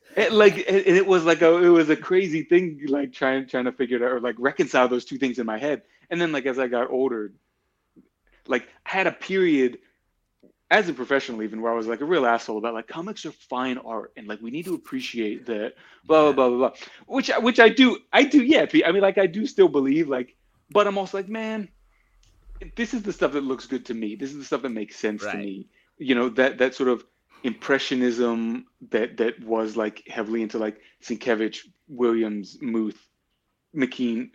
it was a crazy thing, trying to figure it out, or reconcile those two things in my head. And then as I got older, I had a period as a professional even where I was a real asshole about comics are fine art, and we need to appreciate that, blah blah blah blah blah, which I do, yeah. I mean, I do still believe, but I'm also man, this is the stuff that looks good to me. This is the stuff that makes sense to me. That sort of impressionism that was heavily into Sienkiewicz, Williams, Muth, McKean.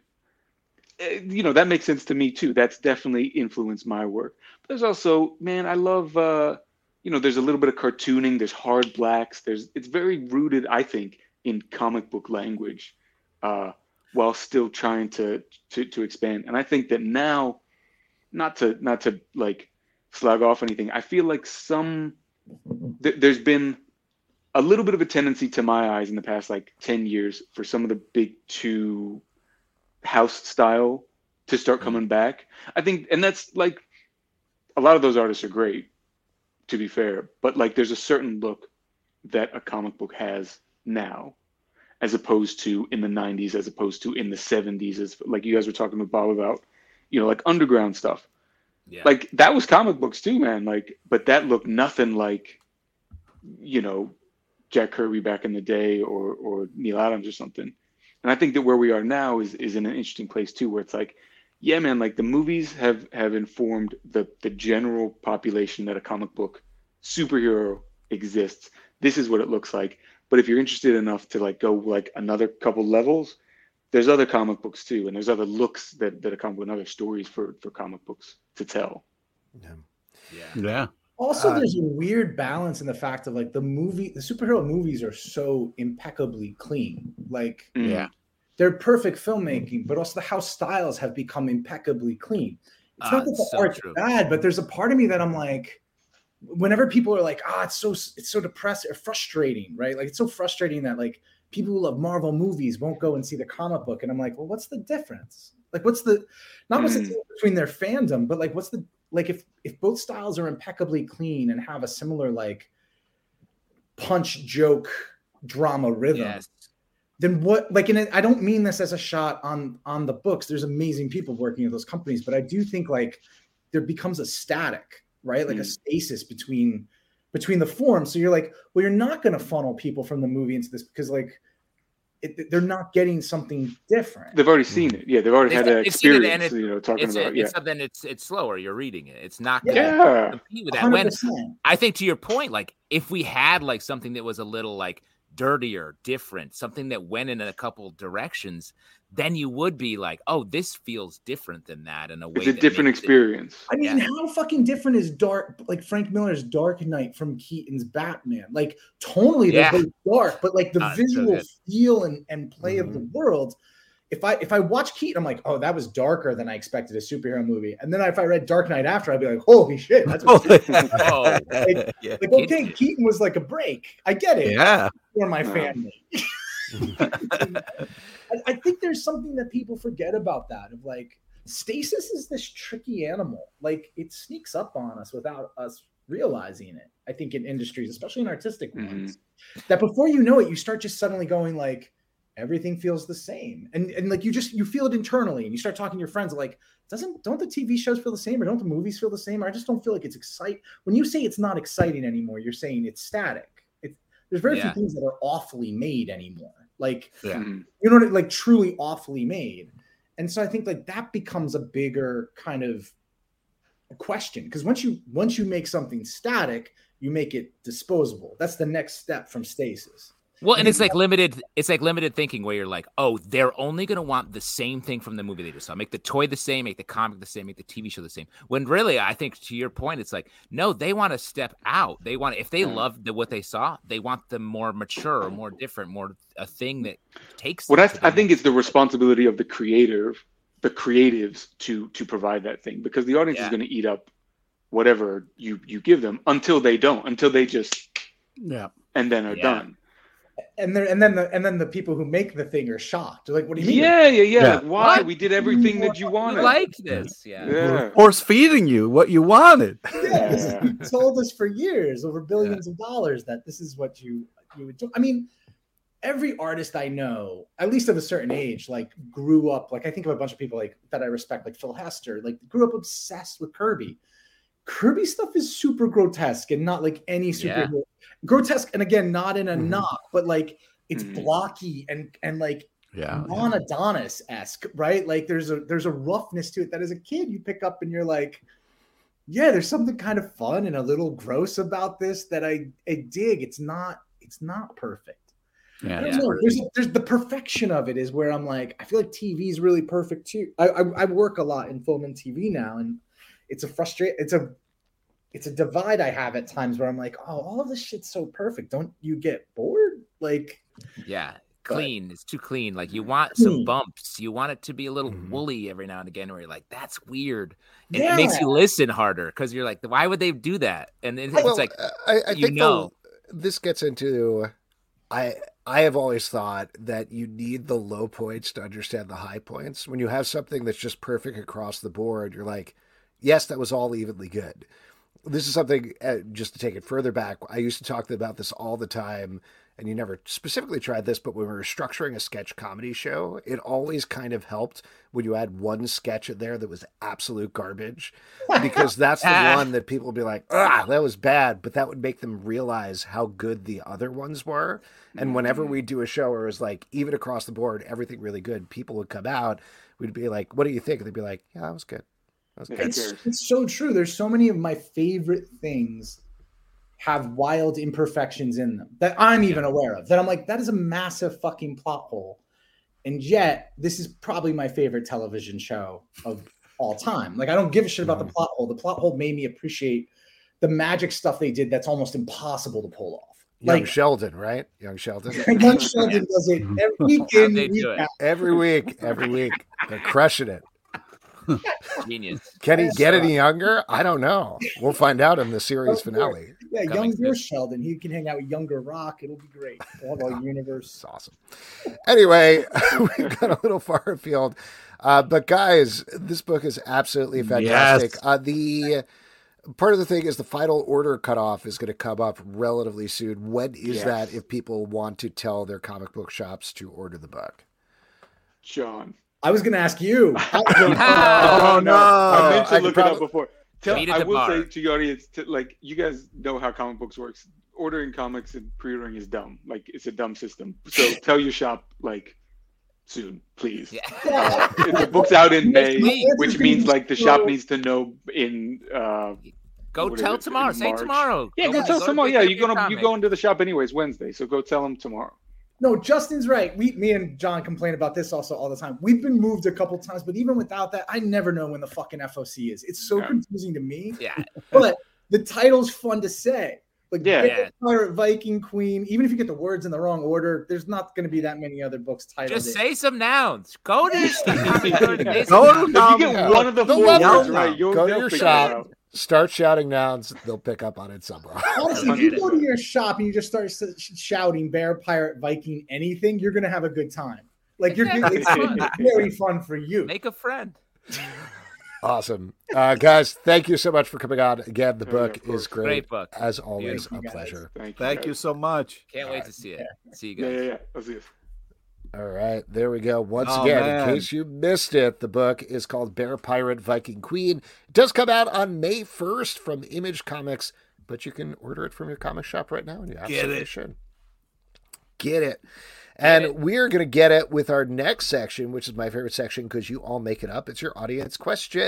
That makes sense to me too. That's definitely influenced my work. But there's also, man, I love there's a little bit of cartooning, there's hard blacks, it's very rooted, I think, in comic book language, while still trying to expand. And I think that now, not to slag off anything, I feel there's been a little bit of a tendency, to my eyes, in the past 10 years for some of the big two house style to start coming back. I think, and that's a lot of those artists are great, to be fair, but there's a certain look that a comic book has now, as opposed to in the 90s, as opposed to in the 70s, as you guys were talking with Bob about, underground stuff. Yeah. That was comic books too, man. But that looked nothing like, Jack Kirby back in the day, or Neil Adams or something. And I think that where we are now is in an interesting place too, where it's yeah, man, the movies have informed the general population that a comic book superhero exists. This is what it looks like. But if you're interested enough to go another couple levels, there's other comic books too, and there's other looks that a comic book, and other stories for comic books to tell. Yeah. Also, there's a weird balance in the fact of the superhero movies are so impeccably clean. They're perfect filmmaking, but also the house styles have become impeccably clean. It's not that the art's bad, but there's a part of me that I'm whenever people are it's so depressing or frustrating, right? It's so frustrating that people who love Marvel movies won't go and see the comic book. And I'm well, what's the difference? What's the difference between their fandom, but what's the, if both styles are impeccably clean and have a similar punch, joke, drama rhythm, then what, and I don't mean this as a shot on the books. There's amazing people working at those companies, but I do think there becomes a static, right? A stasis between the forms. So you're well, you're not going to funnel people from the movie into this because they're not getting something different. They've already seen it. Yeah, they've already had an experience. Talking about it's something. It's slower. You're reading it. It's not going to compete with that. 100%. When I think, to your point, if we had something that was a little dirtier, different, something that went in a couple directions, then you would be oh, this feels different than that in a way. It's a different experience. I mean, how fucking different is Frank Miller's Dark Knight from Keaton's Batman? Tonally, they're both dark, but the visual feel and play of the world. If I watch Keaton, I'm oh, that was darker than I expected a superhero movie. And then if I read Dark Knight after, I'd be holy shit, that's what okay, Keaton was a break. I get it. Yeah. For my family. I think there's something that people forget about that of stasis is this tricky animal. It sneaks up on us without us realizing it. I think in industries, especially in artistic ones, that before you know it, you start just suddenly going everything feels the same. And you feel it internally, and you start talking to your friends don't the TV shows feel the same, or don't the movies feel the same? Or I just don't feel it's exciting. When you say it's not exciting anymore, you're saying it's static. There's very few things that are awfully made anymore. Truly awfully made. And so I think like that becomes a bigger kind of question, because once you make something static, you make it disposable. That's the next step from stasis. Well, and it's like limited thinking where you're like, oh, they're only going to want the same thing from the movie they just saw. Make the toy the same, make the comic the same, make the TV show the same. When really, I think to your point, it's like, no, they want to step out. They want, if they love what they saw, they want the more mature, or more different, more a thing that takes. Well, I think it's the responsibility of the creatives to provide that thing, because the audience is going to eat up whatever you give them until they just and then are done. And then the people who make the thing are shocked. They're like, "What do you mean?" Yeah. Like, why? What? We did everything that you wanted. We liked this. We're force feeding you what you wanted. Yeah, you told us for years, over billions of dollars, that this is what you would do. I mean, every artist I know, at least of a certain age, like grew up. Like I think of a bunch of people like that I respect, like Phil Hester, like grew up obsessed with Kirby. Kirby stuff is super grotesque and not like any superhero. Grotesque, and again, not in a knock, but like it's blocky and like non-Adonis-esque, right? Like there's a roughness to it that as a kid you pick up and you're like, yeah, there's something kind of fun and a little gross about this that I dig. It's not perfect. Yeah, there's the perfection of it is where I'm like, I feel like TV is really perfect too. I work a lot in film and TV now, and it's a divide I have at times where I'm like, oh, all of this shit's so perfect. Don't you get bored? Like, clean. It's too clean. Like you want some bumps. You want it to be a little woolly every now and again, where you're like, that's weird. And it makes you listen harder because you're like, why would they do that? And it's like, I think this gets into, I have always thought that you need the low points to understand the high points. When you have something that's just perfect across the board, you're like, yes, that was all evenly good. This is something, just to take it further back, I used to talk about this all the time, and you never specifically tried this, but when we were structuring a sketch comedy show, it always kind of helped when you had one sketch in there that was absolute garbage, because that's the one that people would be like, that was bad, but that would make them realize how good the other ones were. And whenever we do a show where it was like, even across the board, everything really good, people would come out, we'd be like, what do you think? And they'd be like, yeah, that was good. It's so true. There's so many of my favorite things have wild imperfections in them that I'm even aware of, that I'm like, that is a massive fucking plot hole. And yet this is probably my favorite television show of all time. Like, I don't give a shit about the plot hole. The plot hole made me appreciate the magic stuff they did. That's almost impossible to pull off. Young Sheldon, right? Young Sheldon. Young Sheldon does it every week in, week out. Every week. They're crushing it. Genius. Can he get any younger? I don't know. We'll find out in the series finale. Yeah, younger Sheldon. He can hang out with younger Rock. It'll be great. We'll have a universe. It's awesome. Anyway, we've got a little far afield. But guys, this book is absolutely fantastic. Yes. The part of the thing is the final order cutoff is going to come up relatively soon. When is that if people want to tell their comic book shops to order the book? John. I was going to ask you. Oh, no. I meant to look it up before. I will bar. say to your audience, like, you guys know how comic books works. Ordering comics and pre-ordering is dumb. Like, it's a dumb system. So tell your shop, like, soon, please. The book's out in May, which means, like, the shop needs to know in... Go tell tomorrow. Say tomorrow. Yeah, go tell tomorrow. Yeah, you're going to the shop anyways Wednesday, so go tell them tomorrow. No, Justin's right. Me and John complain about this also all the time. We've been moved a couple times, but even without that, I never know when the fucking FOC is. It's so confusing to me. Yeah. But the title's fun to say. Like, Pirate, Viking, Queen. Even if you get the words in the wrong order, there's not going to be that many other books titled. Just say some nouns. Go to your If you get one of the four words right, go to your shop. Start shouting nouns. They'll pick up on it somehow. Honestly, if you go to your shop and you just start shouting bear, pirate, Viking, anything, you're going to have a good time. Like, it's very fun for you. Make a friend. Awesome. Guys, thank you so much for coming on. Again, the book is great. Great book. As always, a pleasure. Thank you so much. Can't wait to see it. See you guys. Yeah. I'll see you. All right, there we go. Once again, in case you missed it, the book is called Bear, Pirate, Viking, Queen. It does come out on May 1st from Image Comics, but you can order it from your comic shop right now, and you absolutely should. Get it. And we're going to get it with our next section, which is my favorite section because you all make it up. It's your audience question.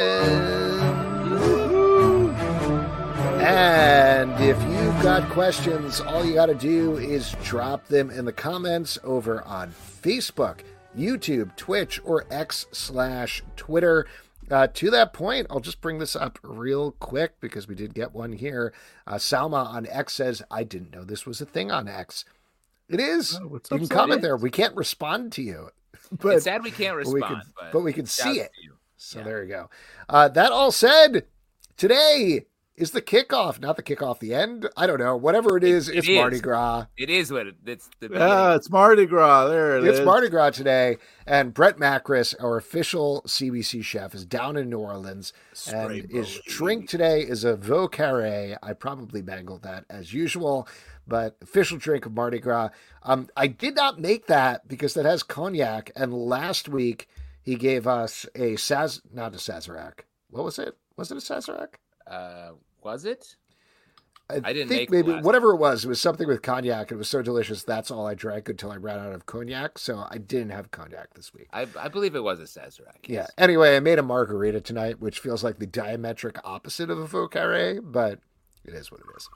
And if you've got questions, all you got to do is drop them in the comments over on Facebook, YouTube, Twitch, or X/Twitter. To that point, I'll just bring this up real quick because we did get one here. Salma on X says, I didn't know this was a thing on X. It is. Oh, you can comment there. We can't respond to you. But it's sad we can't respond. But we can see it. So Yeah. there you go. That all said, today is the kickoff. Not the kickoff, the end. I don't know. Whatever it is, it's Mardi Gras. It is what it's the Yeah, it's Mardi Gras. There it is. It's Mardi Gras today. And Brett Macris, our official CBC chef, is down in New Orleans. And his drink today is a Veau Carré. I probably mangled that as usual. But official drink of Mardi Gras. I did not make that because that has cognac. And last week he gave us not a Sazerac. What was it? Was it a Sazerac? Was it? I didn't think make maybe whatever it was something with cognac. It was so delicious. That's all I drank until I ran out of cognac. So I didn't have cognac this week. I believe it was a Sazerac. Yeah. Anyway, I made a margarita tonight, which feels like the diametric opposite of a Veau Carré, but it is what it is.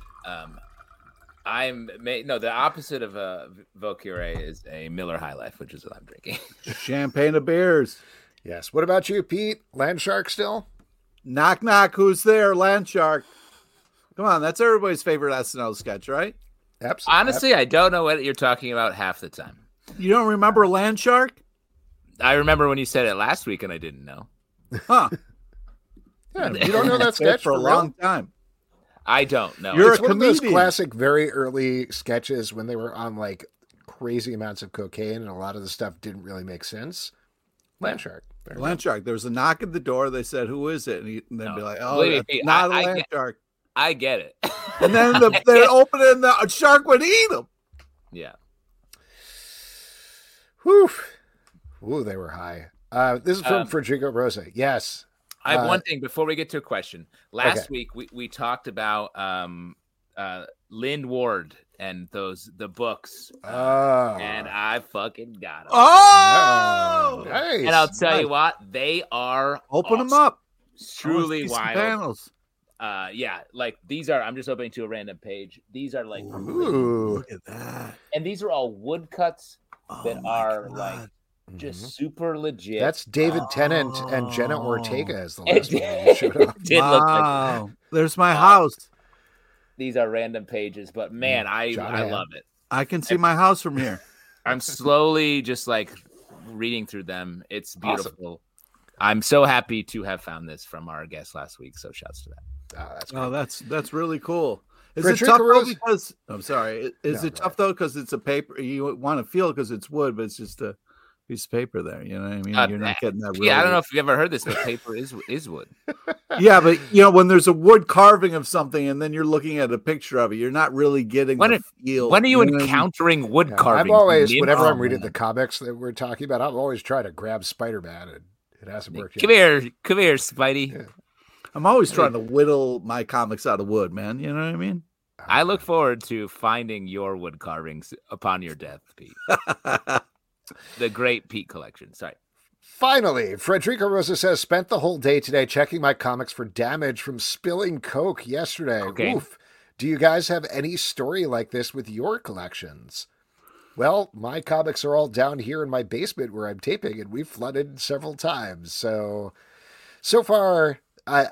The opposite of a Veau Carré is a Miller High Life, which is what I'm drinking. Champagne of beers. Yes. What about you, Pete? Land Shark still? Knock, knock. Who's there? Land Shark. Come on. That's everybody's favorite SNL sketch, right? Absolutely. Honestly, I don't know what you're talking about half the time. You don't remember Land Shark? I remember when you said it last week and I didn't know. Huh. Yeah, you don't know that sketch for a long time. I don't know. You're it's a one comedian. of those classic, very early sketches when they were on like crazy amounts of cocaine and a lot of the stuff didn't really make sense. Land Shark. There you Land go. Shark. There was a knock at the door. They said, "Who is it?" And they'd be like, "Oh, Believe me, that's Pete, not a I Land get- Shark." I get it. And then they open it, and the shark would eat them. Yeah. Whew. Ooh, they were high. This is from Frederico Rosa. Yes. I have one thing before we get to a question. Last Okay. week we talked about Lynn Ward and the books. And I fucking got them. Oh, nice. And I'll tell you what, they are Open them awesome. up. Truly I wanna see some wild. panels. Yeah, like these are. I'm just opening to a random page. These are like, Ooh. Look at that. and these are all woodcuts that Oh my are God. like just super legit. That's David Tennant and Jenna Ortega as the It last one that showed up. did look like Wow. There's my house. these are random pages, but man, I John Hamm. love it. I can see my house from here. I'm slowly just like reading through them. It's beautiful. I'm so happy to have found this from our guest last week. So shouts to that. Oh, that's Oh, great. that's really cool. Is Frederica it tough though Rose- because I'm sorry. Is No, it go tough though because it's a paper? You want to feel because it's wood, but it's just a piece of paper there. You know what I mean? You're not getting that. Yeah, I don't really- know if you've ever heard this, but paper is wood. Yeah, but when there's a wood carving of something and then you're looking at a picture of it, you're not really getting the feel. When are you know what I mean? encountering wood Yeah, carving? I'm always, Ian? whenever Oh, I'm reading man. the comics that we're talking about, I'm always trying to grab Spider-Man, and it hasn't worked yet. Come here, Spidey. Yeah. I'm always trying to whittle my comics out of wood, man. You know what I mean? I look forward to finding your wood carvings upon your death, Pete. The great Pete collection. Sorry. Finally, Frederica Rosa says, spent the whole day today checking my comics for damage from spilling Coke yesterday. Okay. Oof. Do you guys have any story like this with your collections? Well, my comics are all down here in my basement where I'm taping, and we've flooded several times. So far,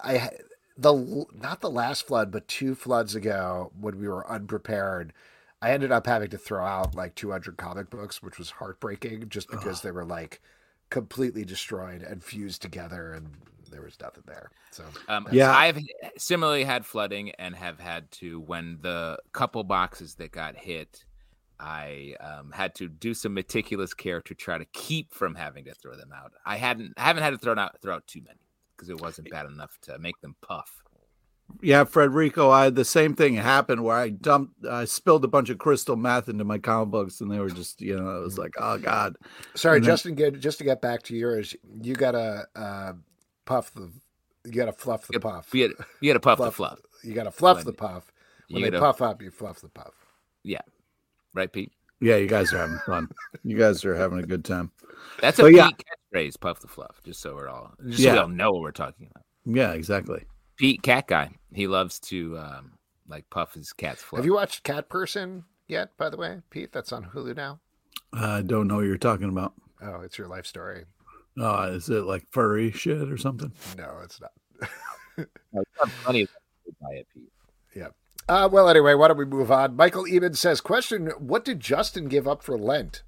not the last flood, but 2 floods ago when we were unprepared, I ended up having to throw out like 200 comic books, which was heartbreaking just because they were like completely destroyed and fused together and there was nothing there. So Yeah. I've similarly had flooding and have had to, when the couple boxes that got hit, I had to do some meticulous care to try to keep from having to throw them out. I haven't had to throw out too many because it wasn't bad enough to make them puff. Yeah, Frederico, I had the same thing happen where I spilled a bunch of crystal meth into my comic books, and they were just, it was like, oh God. sorry, And then- Justin, just to get back to yours, you gotta fluff the puff. You had to puff the fluff. You gotta fluff the puff. When You they gotta- puff up, you fluff the puff. Yeah. Right, Pete? Yeah, you guys are having fun. You guys are having a good time. That's a But yeah. Pete catchphrase, Puff the Fluff, just so so we all know what we're talking about. Yeah, exactly. Pete, cat guy. He loves to like puff his cat's fluff. Have you watched Cat Person yet, by the way, Pete? That's on Hulu now. I don't know what you're talking about. Oh, it's your life story. Is it like furry shit or something? No, it's not. Funny by it, Pete. Yeah. Well, anyway, why don't we move on? Michael Eben says, question, what did Justin give up for Lent?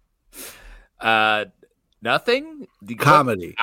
Nothing. Comedy.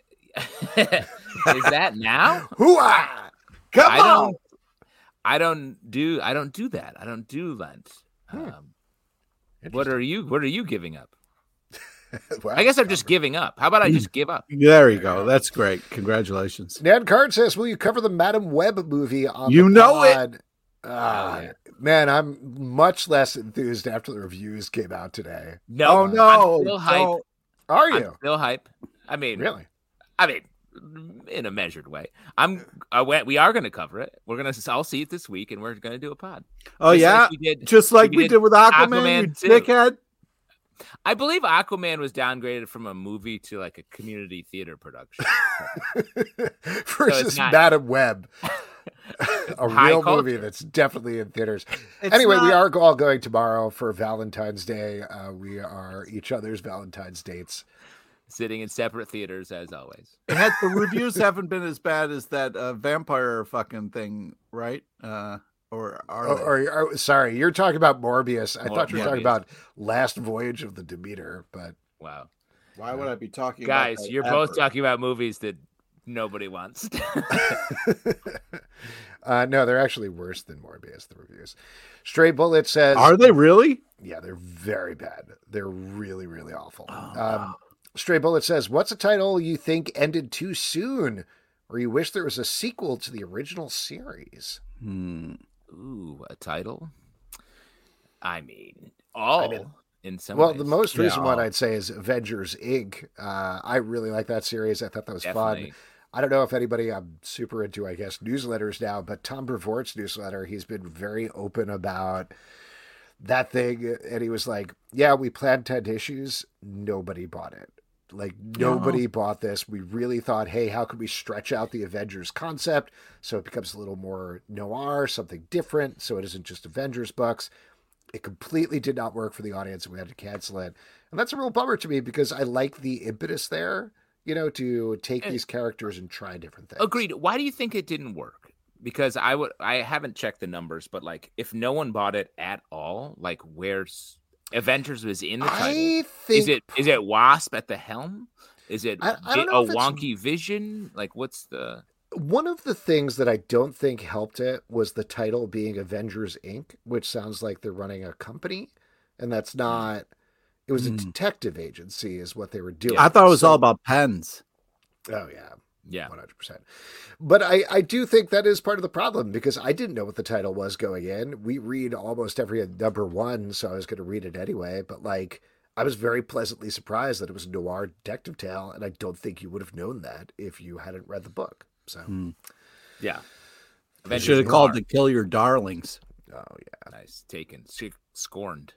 Is that now? Hoo-ah! Come on! I don't do that. I don't do Lent. What are you giving up? Well, I guess I'm just giving up. How about I just give up? There you go. That's great. Congratulations. Nan Card says, will you cover the Madam Web movie on You the know it. pod? Man, I'm much less enthused after the reviews came out today. No, no. I'm still hype. No. Are you? I'm still hype. I mean, Really? in a measured way. We are going to cover it. I'll see it this week, and we're going to do a pod. Oh, Just yeah? like we did with Aquaman, you dickhead? I believe Aquaman was downgraded from a movie to like a community theater production. Versus not- Madam Web. A High real culture. movie that's definitely in theaters. It's Anyway, we not- are all going tomorrow for Valentine's Day. We are each other's Valentine's dates. Sitting in separate theaters as always. The reviews haven't been as bad as that vampire fucking thing, right? Or are they? Sorry, you're talking about Morbius. I thought you were talking Morbius. about Last Voyage of the Demeter, but Wow. Why would I be talking Guys, about that you're ever? both talking about movies that nobody wants. no, they're actually worse than Morbius, the reviews. Stray Bullet says, Are they really? yeah, they're very bad. They're really, really awful. Oh, Stray Bullet says, what's a title you think ended too soon, or you wish there was a sequel to the original series? Ooh, a title? I mean, in some Well, ways. the most recent Yeah. one I'd say is Avengers Inc. I really like that series. I thought that was Definitely. fun. I don't know if anybody, I'm super into, I guess, newsletters now, but Tom Brevoort's newsletter, he's been very open about that thing. And he was like, yeah, we planned 10 issues. Nobody bought it. Like, nobody bought this. We really thought, hey, how could we stretch out the Avengers concept so it becomes a little more noir, something different, so it isn't just Avengers books. It completely did not work for the audience, and we had to cancel it. And that's a real bummer to me because I like the impetus there, to take these characters and try different things. Agreed. Why do you think it didn't work? Because I haven't checked the numbers, but like if no one bought it at all, like where's Avengers was in the title? I think Is it Wasp at the helm? Is it I don't know a if it's- wonky vision? Like what's the one of the things that I don't think helped it was the title being Avengers Inc., which sounds like they're running a company, and that's not. It was a detective agency, is what they were doing. I thought it was all about pens. Oh yeah, yeah? 100%. But I do think that is part of the problem because I didn't know what the title was going in. We read almost every number one, so I was going to read it anyway. But like, I was very pleasantly surprised that it was a noir detective tale, and I don't think you would have known that if you hadn't read the book. So, Yeah. You should have called to Kill Your Darlings. oh yeah. Nice. Taken. Scorned.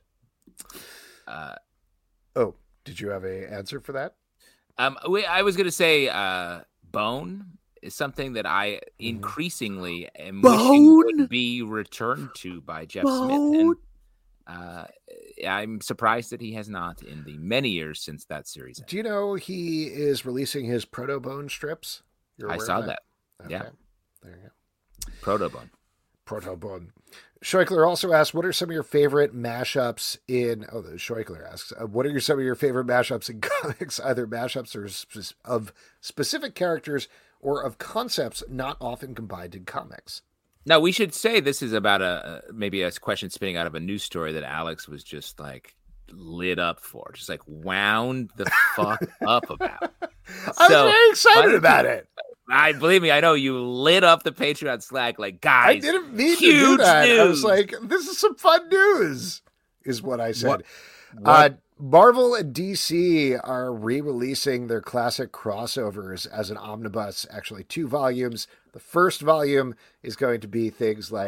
Oh, did you have a answer for that? I was gonna say Bone is something that I increasingly am wishing would be returned to by Jeff Smith. And I'm surprised that he has not in the many years since that series ended. Do you know he is releasing his Proto Bone strips? You're I aware of saw that. Okay. Yeah. There you go. Protobone. Proto Bone. Scheuchler also asks, what are some of your favorite mashups in... Oh, the Scheuchler asks, what are some of your favorite mashups in comics? Either mashups or of specific characters or of concepts not often combined in comics. Now, we should say this is about maybe a question spinning out of a news story that Alex was just like lit up for, just like wound the fuck up about. I was very excited about it. Believe me, I know you lit up the Patreon Slack like, guys. I didn't mean to do huge that. news. I was like, this is some fun news, is what I said. What? Marvel and DC are re-releasing their classic crossovers as an omnibus, actually 2 volumes. The first volume is going to be things like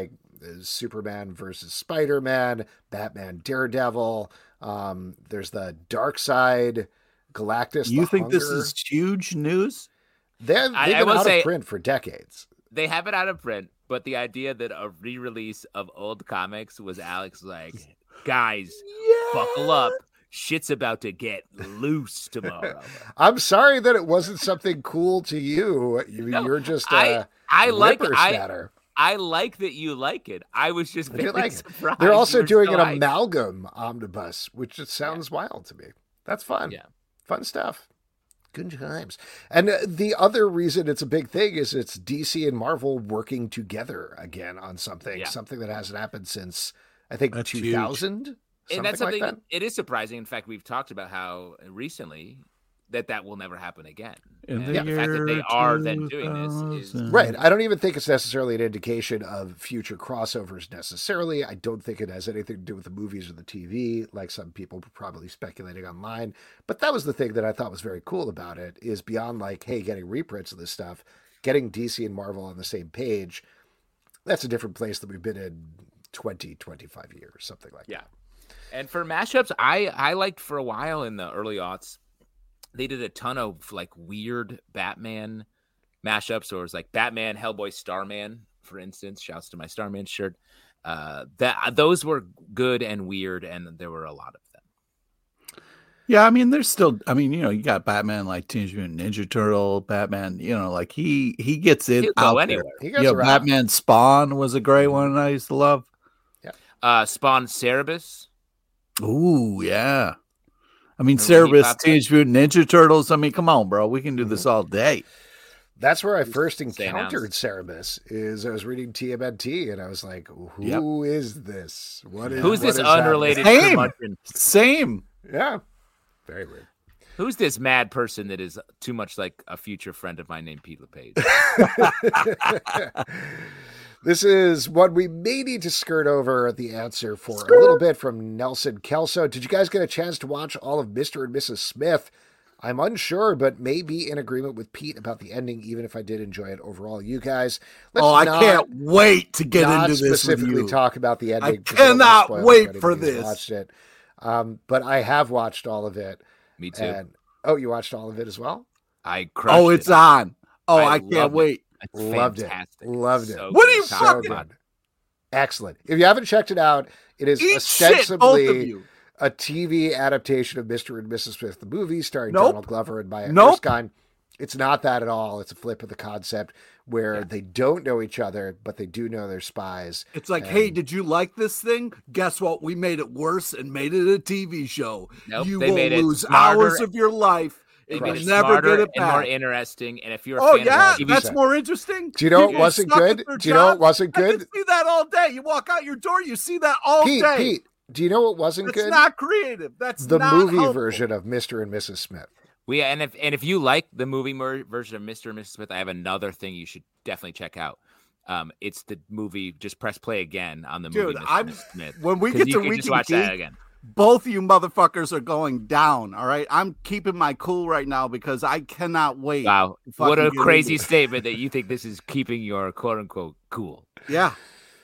There's Superman versus Spider-Man, Batman, Daredevil. There's the Dark Side, Galactus. You the think this Hunger. is huge news? They've been out of print for decades. They have it out of print, but the idea that a re-release of old comics was Alex like, guys, buckle up. Shit's about to get loose tomorrow. I'm sorry that it wasn't something cool to you. You're just I like whippersnatter. I like that you like it. I was just very surprised. They're also doing an hyped. amalgam omnibus, which just sounds wild to me. That's fun. Yeah. Fun stuff. Good times. And the other reason it's a big thing is it's DC and Marvel working together again on something that hasn't happened since, I think, 2000. And that's something like that. It is surprising. In fact, we've talked about how recently that will never happen again. In and the fact that they are then doing this is right. I don't even think it's necessarily an indication of future crossovers necessarily. I don't think it has anything to do with the movies or the TV, like some people were probably speculating online. But that was the thing that I thought was very cool about it, is beyond like, hey, getting reprints of this stuff, getting DC and Marvel on the same page. That's a different place than we've been in 20, 25 years, something like that. And for mashups, I liked for a while in the early aughts, they did a ton of like weird Batman mashups, or it was like Batman, Hellboy, Starman, for instance. Shouts to my Starman shirt. Those were good and weird, and there were a lot of them. Yeah, I mean, there's still. I mean, you got Batman like Teenage Mutant Ninja Turtle, Batman. Like he gets it He'll out go there. anywhere. He goes around. Batman Spawn was a great one I used to love. Spawn Cerebus. Ooh, yeah. I mean, Remember when he Cerebus, popped Teenage Mutant Ninja Turtles. I mean, come on, bro. We can do this all day. That's where I first encountered Cerebus. Is I was reading TMNT and I was like, "Who is this? Who's this unrelated curmudgeon? Same. Yeah, very weird. Who's this mad person that is too much like a future friend of mine named Pete LePage?" This is what we may need to skirt over the answer for a little bit from Nelson Kelso. Did you guys get a chance to watch all of Mr. and Mrs. Smith? I'm unsure, but may be in agreement with Pete about the ending, even if I did enjoy it overall. You guys, I can't wait to get into this specifically with you. talk about the ending. I cannot wait for this. Watched it, but I have watched all of it. Me too. And, you watched all of it as well? I crushed it's on. I can't wait. Loved it. Loved it. So what are you so fucking? good. Excellent. If you haven't checked it out, it is Eat ostensibly shit, both of you. a TV adaptation of Mr. and Mrs. Smith, the movie, starring Donald Glover and Maya Erskine. It's not that at all. It's a flip of the concept where they don't know each other, but they do know they're spies. It's like, hey, did you like this thing? Guess what? We made it worse and made it a TV show. Nope, you they will made it lose smarter. hours of your life. They And made you'll it never smarter get it and more back. interesting. And if you're a Oh, fan yeah, of the TV that's show, more interesting. Do you know what People wasn't stuck good? at their Do you know what job. wasn't I good? can see that all day. You walk out your door, you see that all day. Pete, do you know what wasn't That's good? not creative. That's the not movie helpful. version of Mr. and Mrs. Smith. and if you like the movie version of Mr. and Mrs. Smith, I have another thing you should definitely check out. It's the movie. Just press play again on the movie. Mr. and Mrs. Smith. When we 'Cause get you to can Week just in watch that Geek, again. both of you motherfuckers are going down. All right, I'm keeping my cool right now because I cannot wait. Wow, to what a fucking get crazy into it. statement that you think this is keeping your quote unquote cool. Yeah,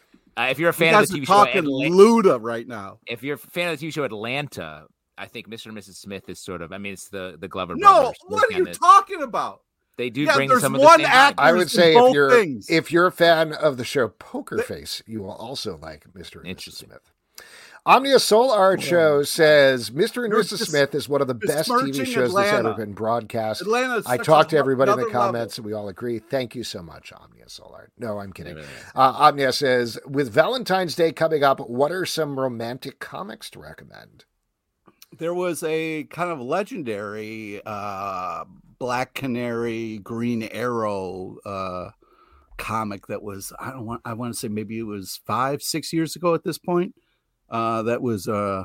If you're a you fan guys of the are TV show, talking Luda right now. if you're a fan of the TV show Atlanta, I think Mr. and Mrs. Smith is sort of. I mean, it's the Glover No, brothers. what are you Looking at it. talking about? They do Yeah, bring there's some of one the same actor- vibes. I would There's say both things. if you're a fan of the show Poker Face, you will also like Mr. and Mrs. Smith. Omnia Soul Art Show says Mr. and You're Mrs. Smith is one of the best TV besmirching shows that's Atlanta. ever been broadcast. Atlanta's I such talked to a- everybody in the another level. comments and we all agree. Thank you so much, Omnia Soul Art. No, I'm kidding. Omnia says, with Valentine's Day coming up, what are some romantic comics to recommend? There was a kind of legendary Black Canary, Green Arrow comic that was I want to say maybe it was 5-6 years ago at this point. That was that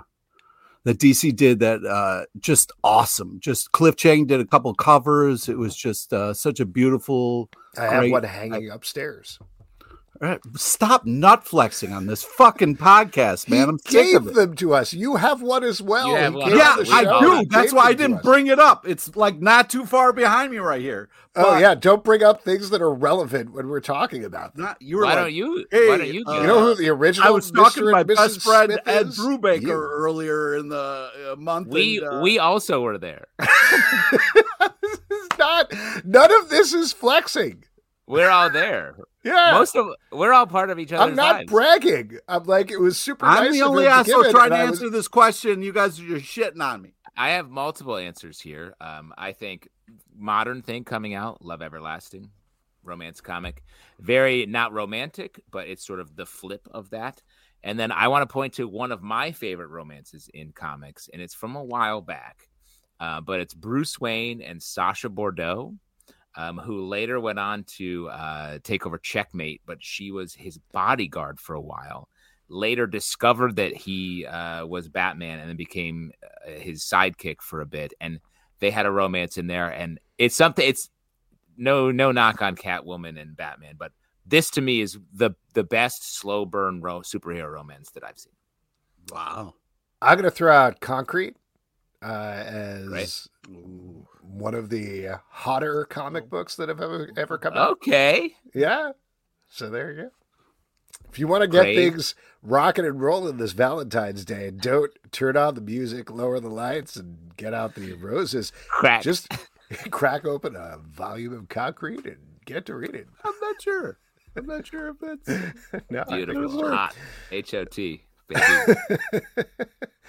DC did that just awesome. Just Cliff Chang did a couple covers. It was just such a beautiful. I have one hanging upstairs. Stop nut flexing on this fucking podcast, man. I'm sick gave of it. them to us. You have one as well. You have He one. gave Yeah, the I show. do. He That's gave why I them to didn't us. bring it up. It's like not too far behind me right here. Oh But yeah, don't bring up things that are relevant when we're talking about them. not, you were Why like, don't you? hey, Why don't you? You know who the original I was talking to Mr. my and Mrs. best friend Smith Ed is? Brubaker You. earlier in the month. We also were there. This is not. None of this is flexing. We're all there. Yeah, We're all part of each other's I'm not lives. bragging. I'm like, it was super I'm nice the of only him to asshole give it, trying to and I answer was- this question. You guys are just shitting on me. I have multiple answers here. I think modern thing coming out, Love Everlasting, romance comic, very not romantic, but it's sort of the flip of that. And then I want to point to one of my favorite romances in comics, and it's from a while back, but it's Bruce Wayne and Sasha Bordeaux, who later went on to take over Checkmate, but she was his bodyguard for a while. Later discovered that he was Batman and then became his sidekick for a bit. And they had a romance in there. And it's something, it's no knock on Catwoman and Batman, but this to me is the best slow burn superhero romance that I've seen. Wow. I'm going to throw out Concrete as Right. one of the hotter comic books that have ever come out. Okay. Yeah. So there you go. If you want to get Great. things rocking and rolling this Valentine's Day, don't turn on the music, lower the lights, and get out the roses. Crack. Just crack open a volume of Concrete and get to reading. I'm not sure. I'm not sure if that's No, I think Beautiful. it'll work. Hot. H-O-T. Baby.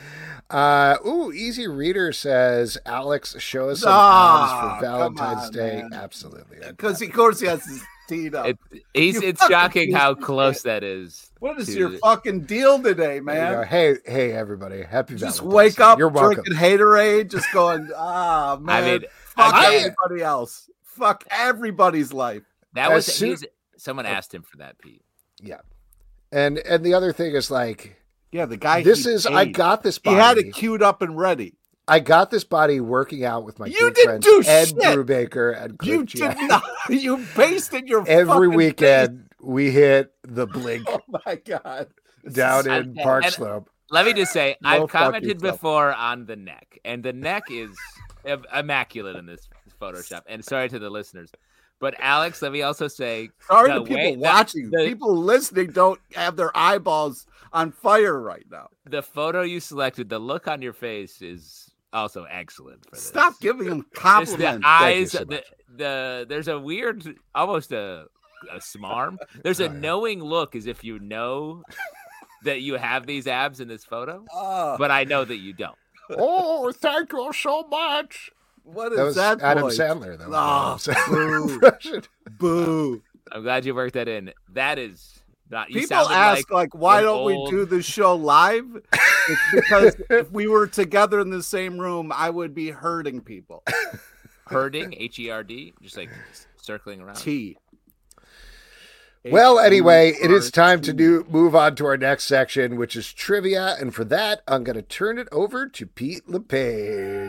Easy Reader says Alex, show us some Ah, abs for Valentine's come on, Day. man. Absolutely. because of course he has his teed up. It's fucking shocking how piece of close shit. that is. What is to your the- fucking deal today, You man? know, hey, everybody. Happy Just Valentine's wake Day. up, You're welcome. drinking haterade, just going, man. I mean, fuck again, everybody else. Fuck everybody's life. that As was soon- someone asked him for that, Pete. Yeah. And the other thing is like, Yeah, the guy. this he is, paid. I got this He body. had it queued up and ready. I got this body working out with my You good didn't friends do Ed shit. Brubaker and Cliff You Jack. did not. You pasted your Every fucking weekend we hit the Blink face. Oh my god. down in and- Park and- Slope. Let me just say, Go I've fuck commented yourself. before on the neck, and the neck is immaculate in this Photoshop. And sorry to the listeners, but Alex, let me also say, Sorry the to people way- watching. the- People listening don't have their eyeballs on fire right now. the photo you selected, the look on your face is also excellent for this. Stop giving them Just compliments. the Thank you eyes, so much. there's a weird, almost a smarm. There's a Oh, yeah. knowing look as if you know that you have these abs in this photo, Oh, but I know that you don't. Oh, thank you so much. what That is was that? Adam voice? Sandler. That was Ah, Adam Sandler boo. impression. Boo. I'm glad you worked that in. That is not. You People sounded ask like, why an don't we old- do the show live? It's because if we were together in the same room, I would be hurting people. herding, Herd, just like circling around. T. Well, anyway, it is time H-E-R-T. to move on to our next section, which is trivia. And for that, I'm going to turn it over to Pete LePage.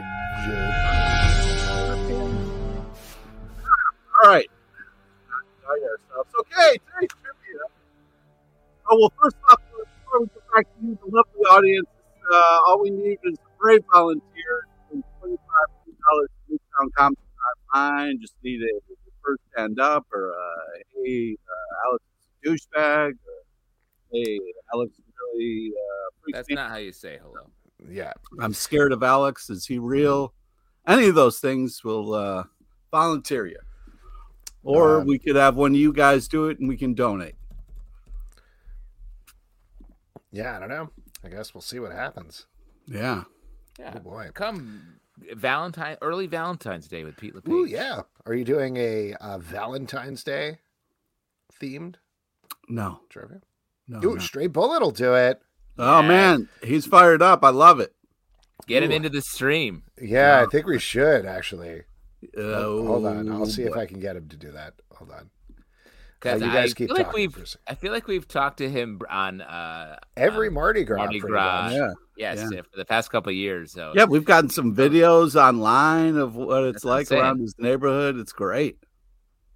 All right. Enjoy ourselves. Okay, today's trivia. Oh, well, first off, before we get back to you, the lovely audience, all we need is a brave volunteer and $25 to Newtown Comics Online. Just need a first stand up or hey, Alex is a douchebag, or hey, Alex is really freaks That's me not how you say hello. Yeah. I'm scared of Alex. Is he real? Any of those things will volunteer you. Or we could have one of you guys do it and we can donate. Yeah, I don't know. I guess we'll see what happens. Yeah. Yeah. Oh, boy. Come early Valentine's Day with Pete LePage. Ooh, yeah. Are you doing a Valentine's Day themed No. trivia? No. Ooh, no. Stray Bullet will do it. Oh, man. He's fired up. I love it. Get him Ooh. into the stream. Yeah, I think we should, actually. Hold on. I'll Oh, see if boy. I can get him to do that. Hold on. Because you guys keep talking for a second. I feel like we've talked to him on Every Mardi Gras. Mardi pretty Gras. much. Yeah. Yes, Yeah. for the past couple of years. So Yeah, we've gotten some videos online of what it's That's what I'm like saying. around his neighborhood. It's great.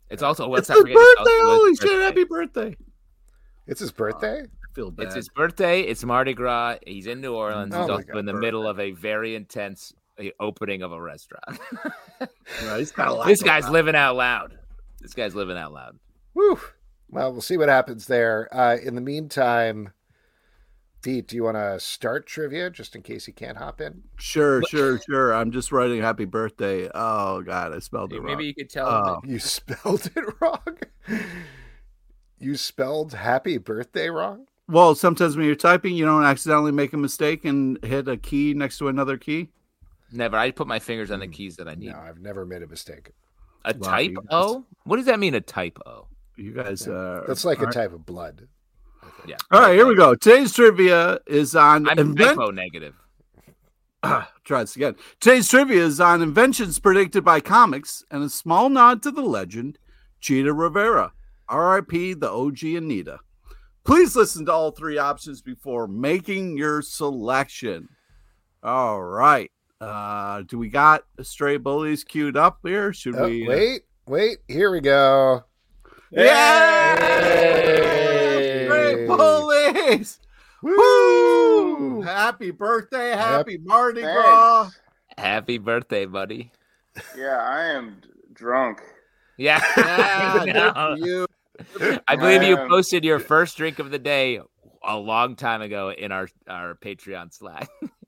It's also It's his birthday. Holy shit! Happy birthday! It's his birthday. I feel bad. It's his birthday. It's Mardi Gras. He's in New Orleans. Oh He's my also God, in the middle of a very intense opening of a restaurant. Right, he's got a lot This going guy's on. living out loud. This guy's living out loud. Woo. Well, we'll see what happens there. In the meantime, Pete, do you want to start trivia just in case he can't hop in? Sure. I'm just writing happy birthday. Oh God, I spelled it wrong. Maybe you could tell him. You spelled it wrong. You spelled happy birthday wrong? Well, sometimes when you're typing, you don't accidentally make a mistake and hit a key next to another key. Never. I put my fingers on the keys that I need. No, I've never made a mistake. A type O? What does that mean, a type O? You guys, That's like a type of blood. Yeah. All right, here we go. Today's trivia is on I'm typo negative. Try this again. Today's trivia is on inventions predicted by comics and a small nod to the legend, Cheetah Rivera. R.I.P. the OG Anita. Please listen to all three options before making your selection. All right. Do we got Stray Bullies queued up here? Should we? Wait. Here we go. Yeah! Stray Bullies! Woo! Happy birthday. Happy Mardi Gras. Happy birthday, buddy. Yeah, I am drunk. Yeah. Good for you. I believe you posted your first drink of the day a long time ago in our Patreon Slack.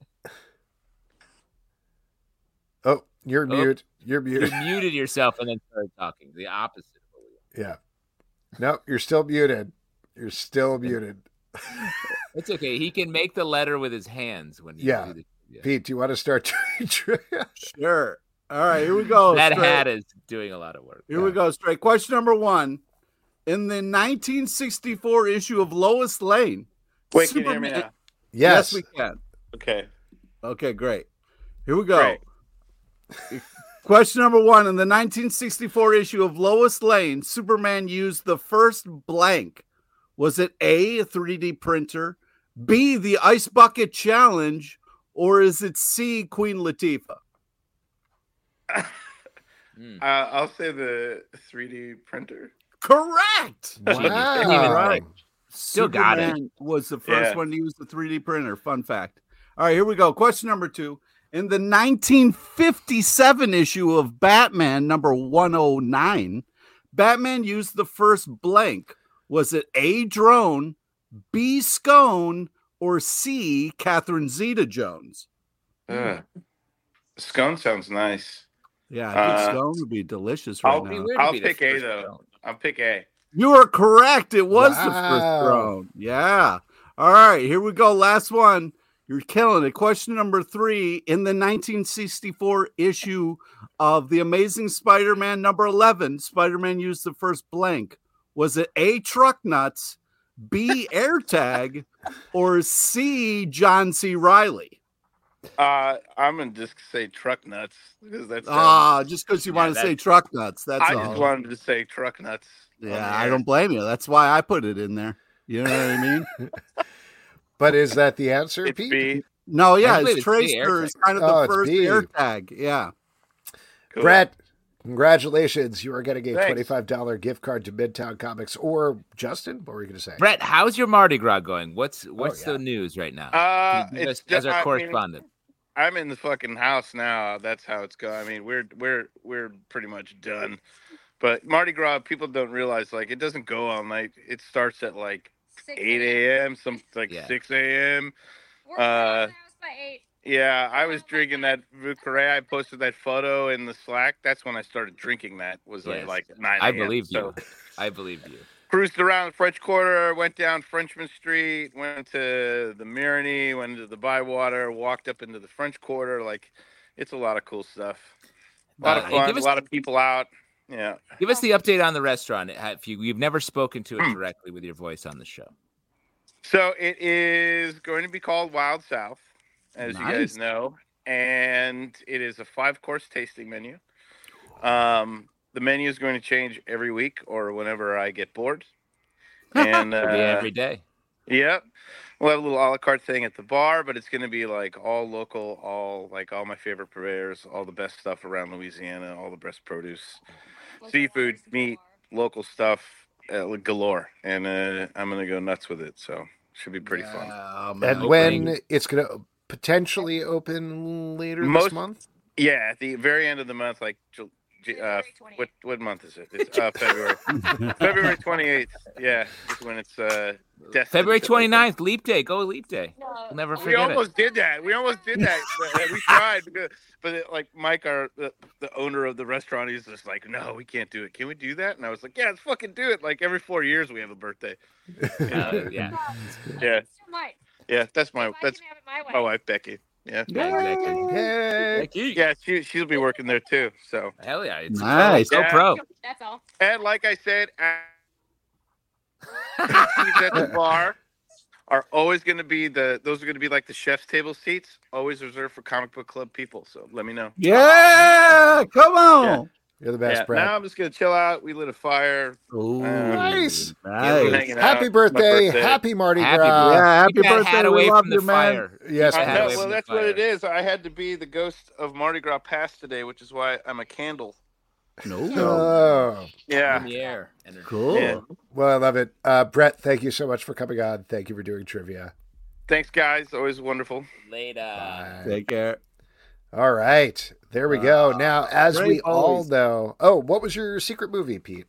Oh, you're mute. You're muted. You muted yourself and then started talking. The opposite. Yeah. No, you're still muted. You're still muted. It's okay. He can make the letter with his hands when you do the Pete, do you want to start trivia? Sure. All right, here we go. That Stray. hat is doing a lot of work. Here we go, Stray. Question number 1. In the 1964 issue of Lois Lane. Wait, can you hear me now? Yes, we can. Okay. Okay, great. Here we go. Question number 1. In the 1964 issue of Lois Lane, Superman used the first blank. Was it A, a 3D printer, B, the Ice Bucket Challenge, or is it C, Queen Latifah? I'll say the 3D printer. Correct. Wow. Right. Still got it. Superman was the first one to use the 3D printer. Fun fact. All right, here we go. Question number 2. In the 1957 issue of Batman, number 109, Batman used the first blank. Was it A, drone, B, scone, or C, Catherine Zeta-Jones? Scone sounds nice. Yeah, I think scone would be delicious right now. I'll pick A, though. I'll pick A. You are correct. It was the first drone. Yeah. All right, here we go. Last one. You're killing it. Question number 3. In the 1964 issue of The Amazing Spider-Man number 11, Spider-Man used the first blank. Was it A, truck nuts, B, AirTag, or C, John C. Reilly? I'm going to just say truck nuts. Because that's just because you want to say truck nuts. That's all. I just wanted to say truck nuts. Yeah, I don't blame you. That's why I put it in there. You know what I mean? But is that the answer, It's Pete? B. No, yeah, it's Tracer is kind of the first B. AirTag. Yeah. Cool. Brett, congratulations. You are getting a Thanks. $25 gift card to Midtown Comics. Or Justin, what were you going to say? Brett, how's your Mardi Gras going? What's the news right now? It's as our correspondent. I'm in the fucking house now. That's how it's going. I mean, we're pretty much done. But Mardi Gras, people don't realize, like, it doesn't go all night. It starts at like 8 a.m., 6 a.m. We're house by 8. Yeah, I was drinking that Vucare. I posted that photo in the Slack. That's when I started drinking that. Was like 9 a.m. I believe you. So, I believe you. cruised around the French Quarter, went down Frenchman Street, went to the Mirny, went into the Bywater, walked up into the French Quarter. Like, it's a lot of cool stuff. A lot of fun, a lot of people out. Yeah. Give us the update on the restaurant. If you've never spoken to it directly with your voice on the show. So it is going to be called Wild South, as you guys know, and it is a 5-course tasting menu. The menu is going to change every week or whenever I get bored. And every day. Yep. We'll have a little a la carte thing at the bar, but it's going to be like all local, all my favorite purveyors, all the best stuff around Louisiana, all the best produce, seafood, meat, local stuff galore, and I'm gonna go nuts with it. So should be pretty fun. And when it's going to potentially open later this month? Yeah, at the very end of the month, like what month is it? It's February. February 28th. Yeah, is when it's February 29th, Leap Day. Go Leap Day. We'll never forget We almost did that. We tried, but like Mike, the owner of the restaurant, he's just like, no, we can't do it. Can we do that? And I was like, yeah, let's fucking do it. Like every 4 years we have a birthday. Yeah. Yeah, that's my wife, Becky. Yeah, Becky. Yeah, she'll be working there too. So hell yeah, it's nice. So pro. That's all. And like I said, seats at the bar are always going to be those are going to be like the chef's table seats, always reserved for comic book club people. So let me know. Yeah, come on. Yeah. You're the best, Brad. Now I'm just going to chill out. We lit a fire. Ooh, nice. Happy birthday. Happy Mardi Gras. Yeah, happy birthday. Hat away We love from you, the man. fire. Yes, well, that's what it is. I had to be the ghost of Mardi Gras past today, which is why I'm a candle. No. Oh. Yeah. In the air. Cool. Yeah. Well, I love it. Brett, thank you so much for coming on. Thank you for doing trivia. Thanks, guys. Always wonderful. Later. Bye. Take care. All right. There we go. Now, as we great all always. know. Oh, what was your secret movie, Pete?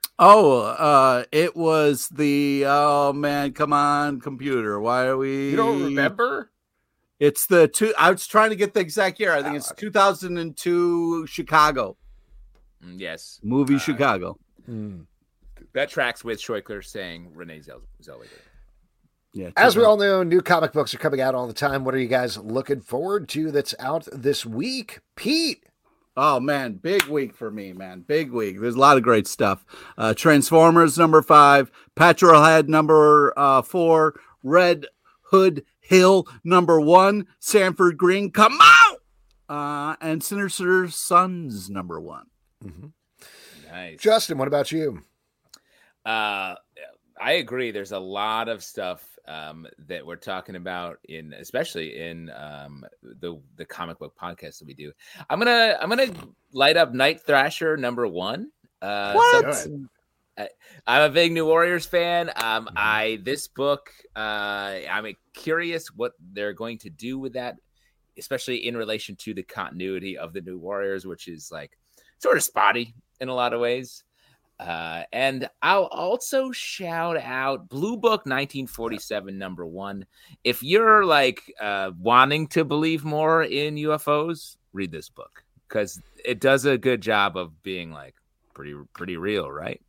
Oh, it was the man, come on, computer. Why are we? You don't remember? It's the two. I was trying to get the exact year. I think it's 2002 Chicago Yes. movie. Chicago. That tracks with Schweikler saying Renee Zellweger. Yeah. As we all know, new comic books are coming out all the time. What are you guys looking forward to that's out this week? Pete. Oh, man. Big week for me, man. Big week. There's a lot of great stuff. Transformers, number 5. Petrolhead, number 4. Red Hood Hill, number 1. Sanford Green, come out! And Sinister Sons, number 1. Mm-hmm. Nice. Justin, what about you? I agree. There's a lot of stuff that we're talking about especially in the comic book podcast that we do. I'm gonna light up Night Thrasher number 1. What? I'm a big New Warriors fan. This book, I'm curious what they're going to do with that, especially in relation to the continuity of the New Warriors, which is like sort of spotty in a lot of ways. And I'll also shout out Blue Book 1947 number 1. If you're like wanting to believe more in UFOs, read this book because it does a good job of being like pretty real, right?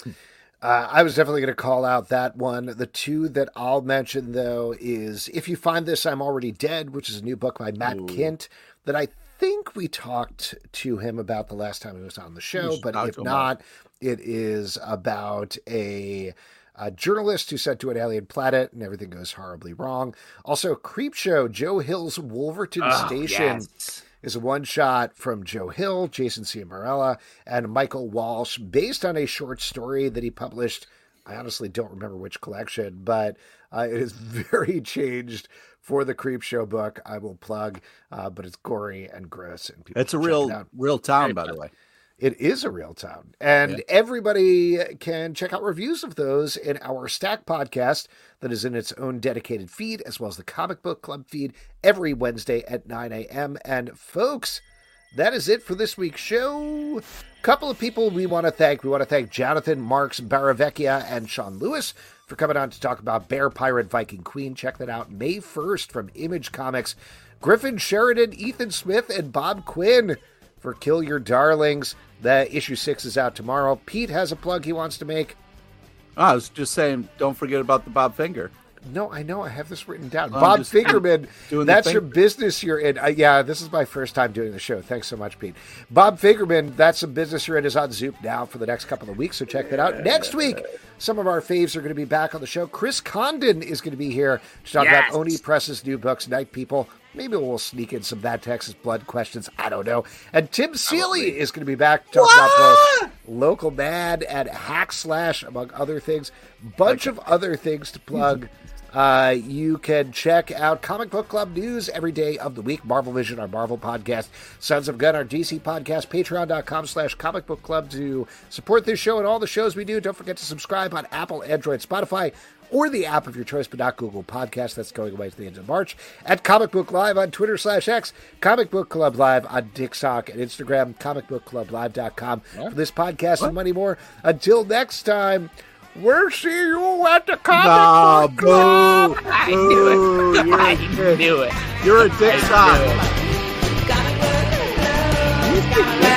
I was definitely going to call out that one. The two that I'll mention, though, is If You Find This, I'm Already Dead, which is a new book by Matt Kint that I think we talked to him about the last time he was on the show, but if not, it is about a journalist who's sent to an alien planet and everything goes horribly wrong. Also, Creepshow, Joe Hill's Wolverton Station is a one-shot from Joe Hill, Jason Ciamarella, and Michael Walsh, based on a short story that he published. I honestly don't remember which collection, but it is very changed for the Creepshow book. I will plug, but it's gory and gross. And people It's a real town, by the way. It is a real town. And everybody can check out reviews of those in our Stack podcast that is in its own dedicated feed, as well as the Comic Book Club feed every Wednesday at 9 a.m. And folks, that is it for this week's show. Couple of people we want to thank. We want to thank Jonathan Marks Baravecchia and Sean Lewis for coming on to talk about Bear Pirate Viking Queen. Check that out May 1st from Image Comics. Griffin Sheridan, Ethan Smith, and Bob Quinn for Kill Your Darlings. The issue 6 is out tomorrow. Pete has a plug he wants to make. I was just saying, don't forget about the Bob Finger. No, I know. I have this written down. Bob Fingerman, doing that's your business you're in. Yeah, this is my first time doing the show. Thanks so much, Pete. Bob Fingerman, that's some business you're in, is on Zoop now for the next couple of weeks, so check that out. Next week, some of our faves are going to be back on the show. Chris Condon is going to be here to talk about Oni Press's new books, Night People. Maybe we'll sneak in some Bad Texas Blood questions. I don't know. And Tim Seeley is going to be back to talk about the Local Mad and Hack Slash, among other things. Bunch of other things to plug. You can check out Comic Book Club news every day of the week. Marvel Vision, our Marvel podcast. Sons of Gun, our DC podcast. Patreon.com/Comic Book Club to support this show and all the shows we do. Don't forget to subscribe on Apple, Android, Spotify, or the app of your choice, but not Google Podcasts. That's going away to the end of March. At Comic Book Live on Twitter/X, Comic Book Club Live on TikTok and Instagram, comicbookclublive.com for this podcast and many more. Until next time, we'll see you at the Comic Book Club. I knew it. I knew it. You're a dick sock. I knew it.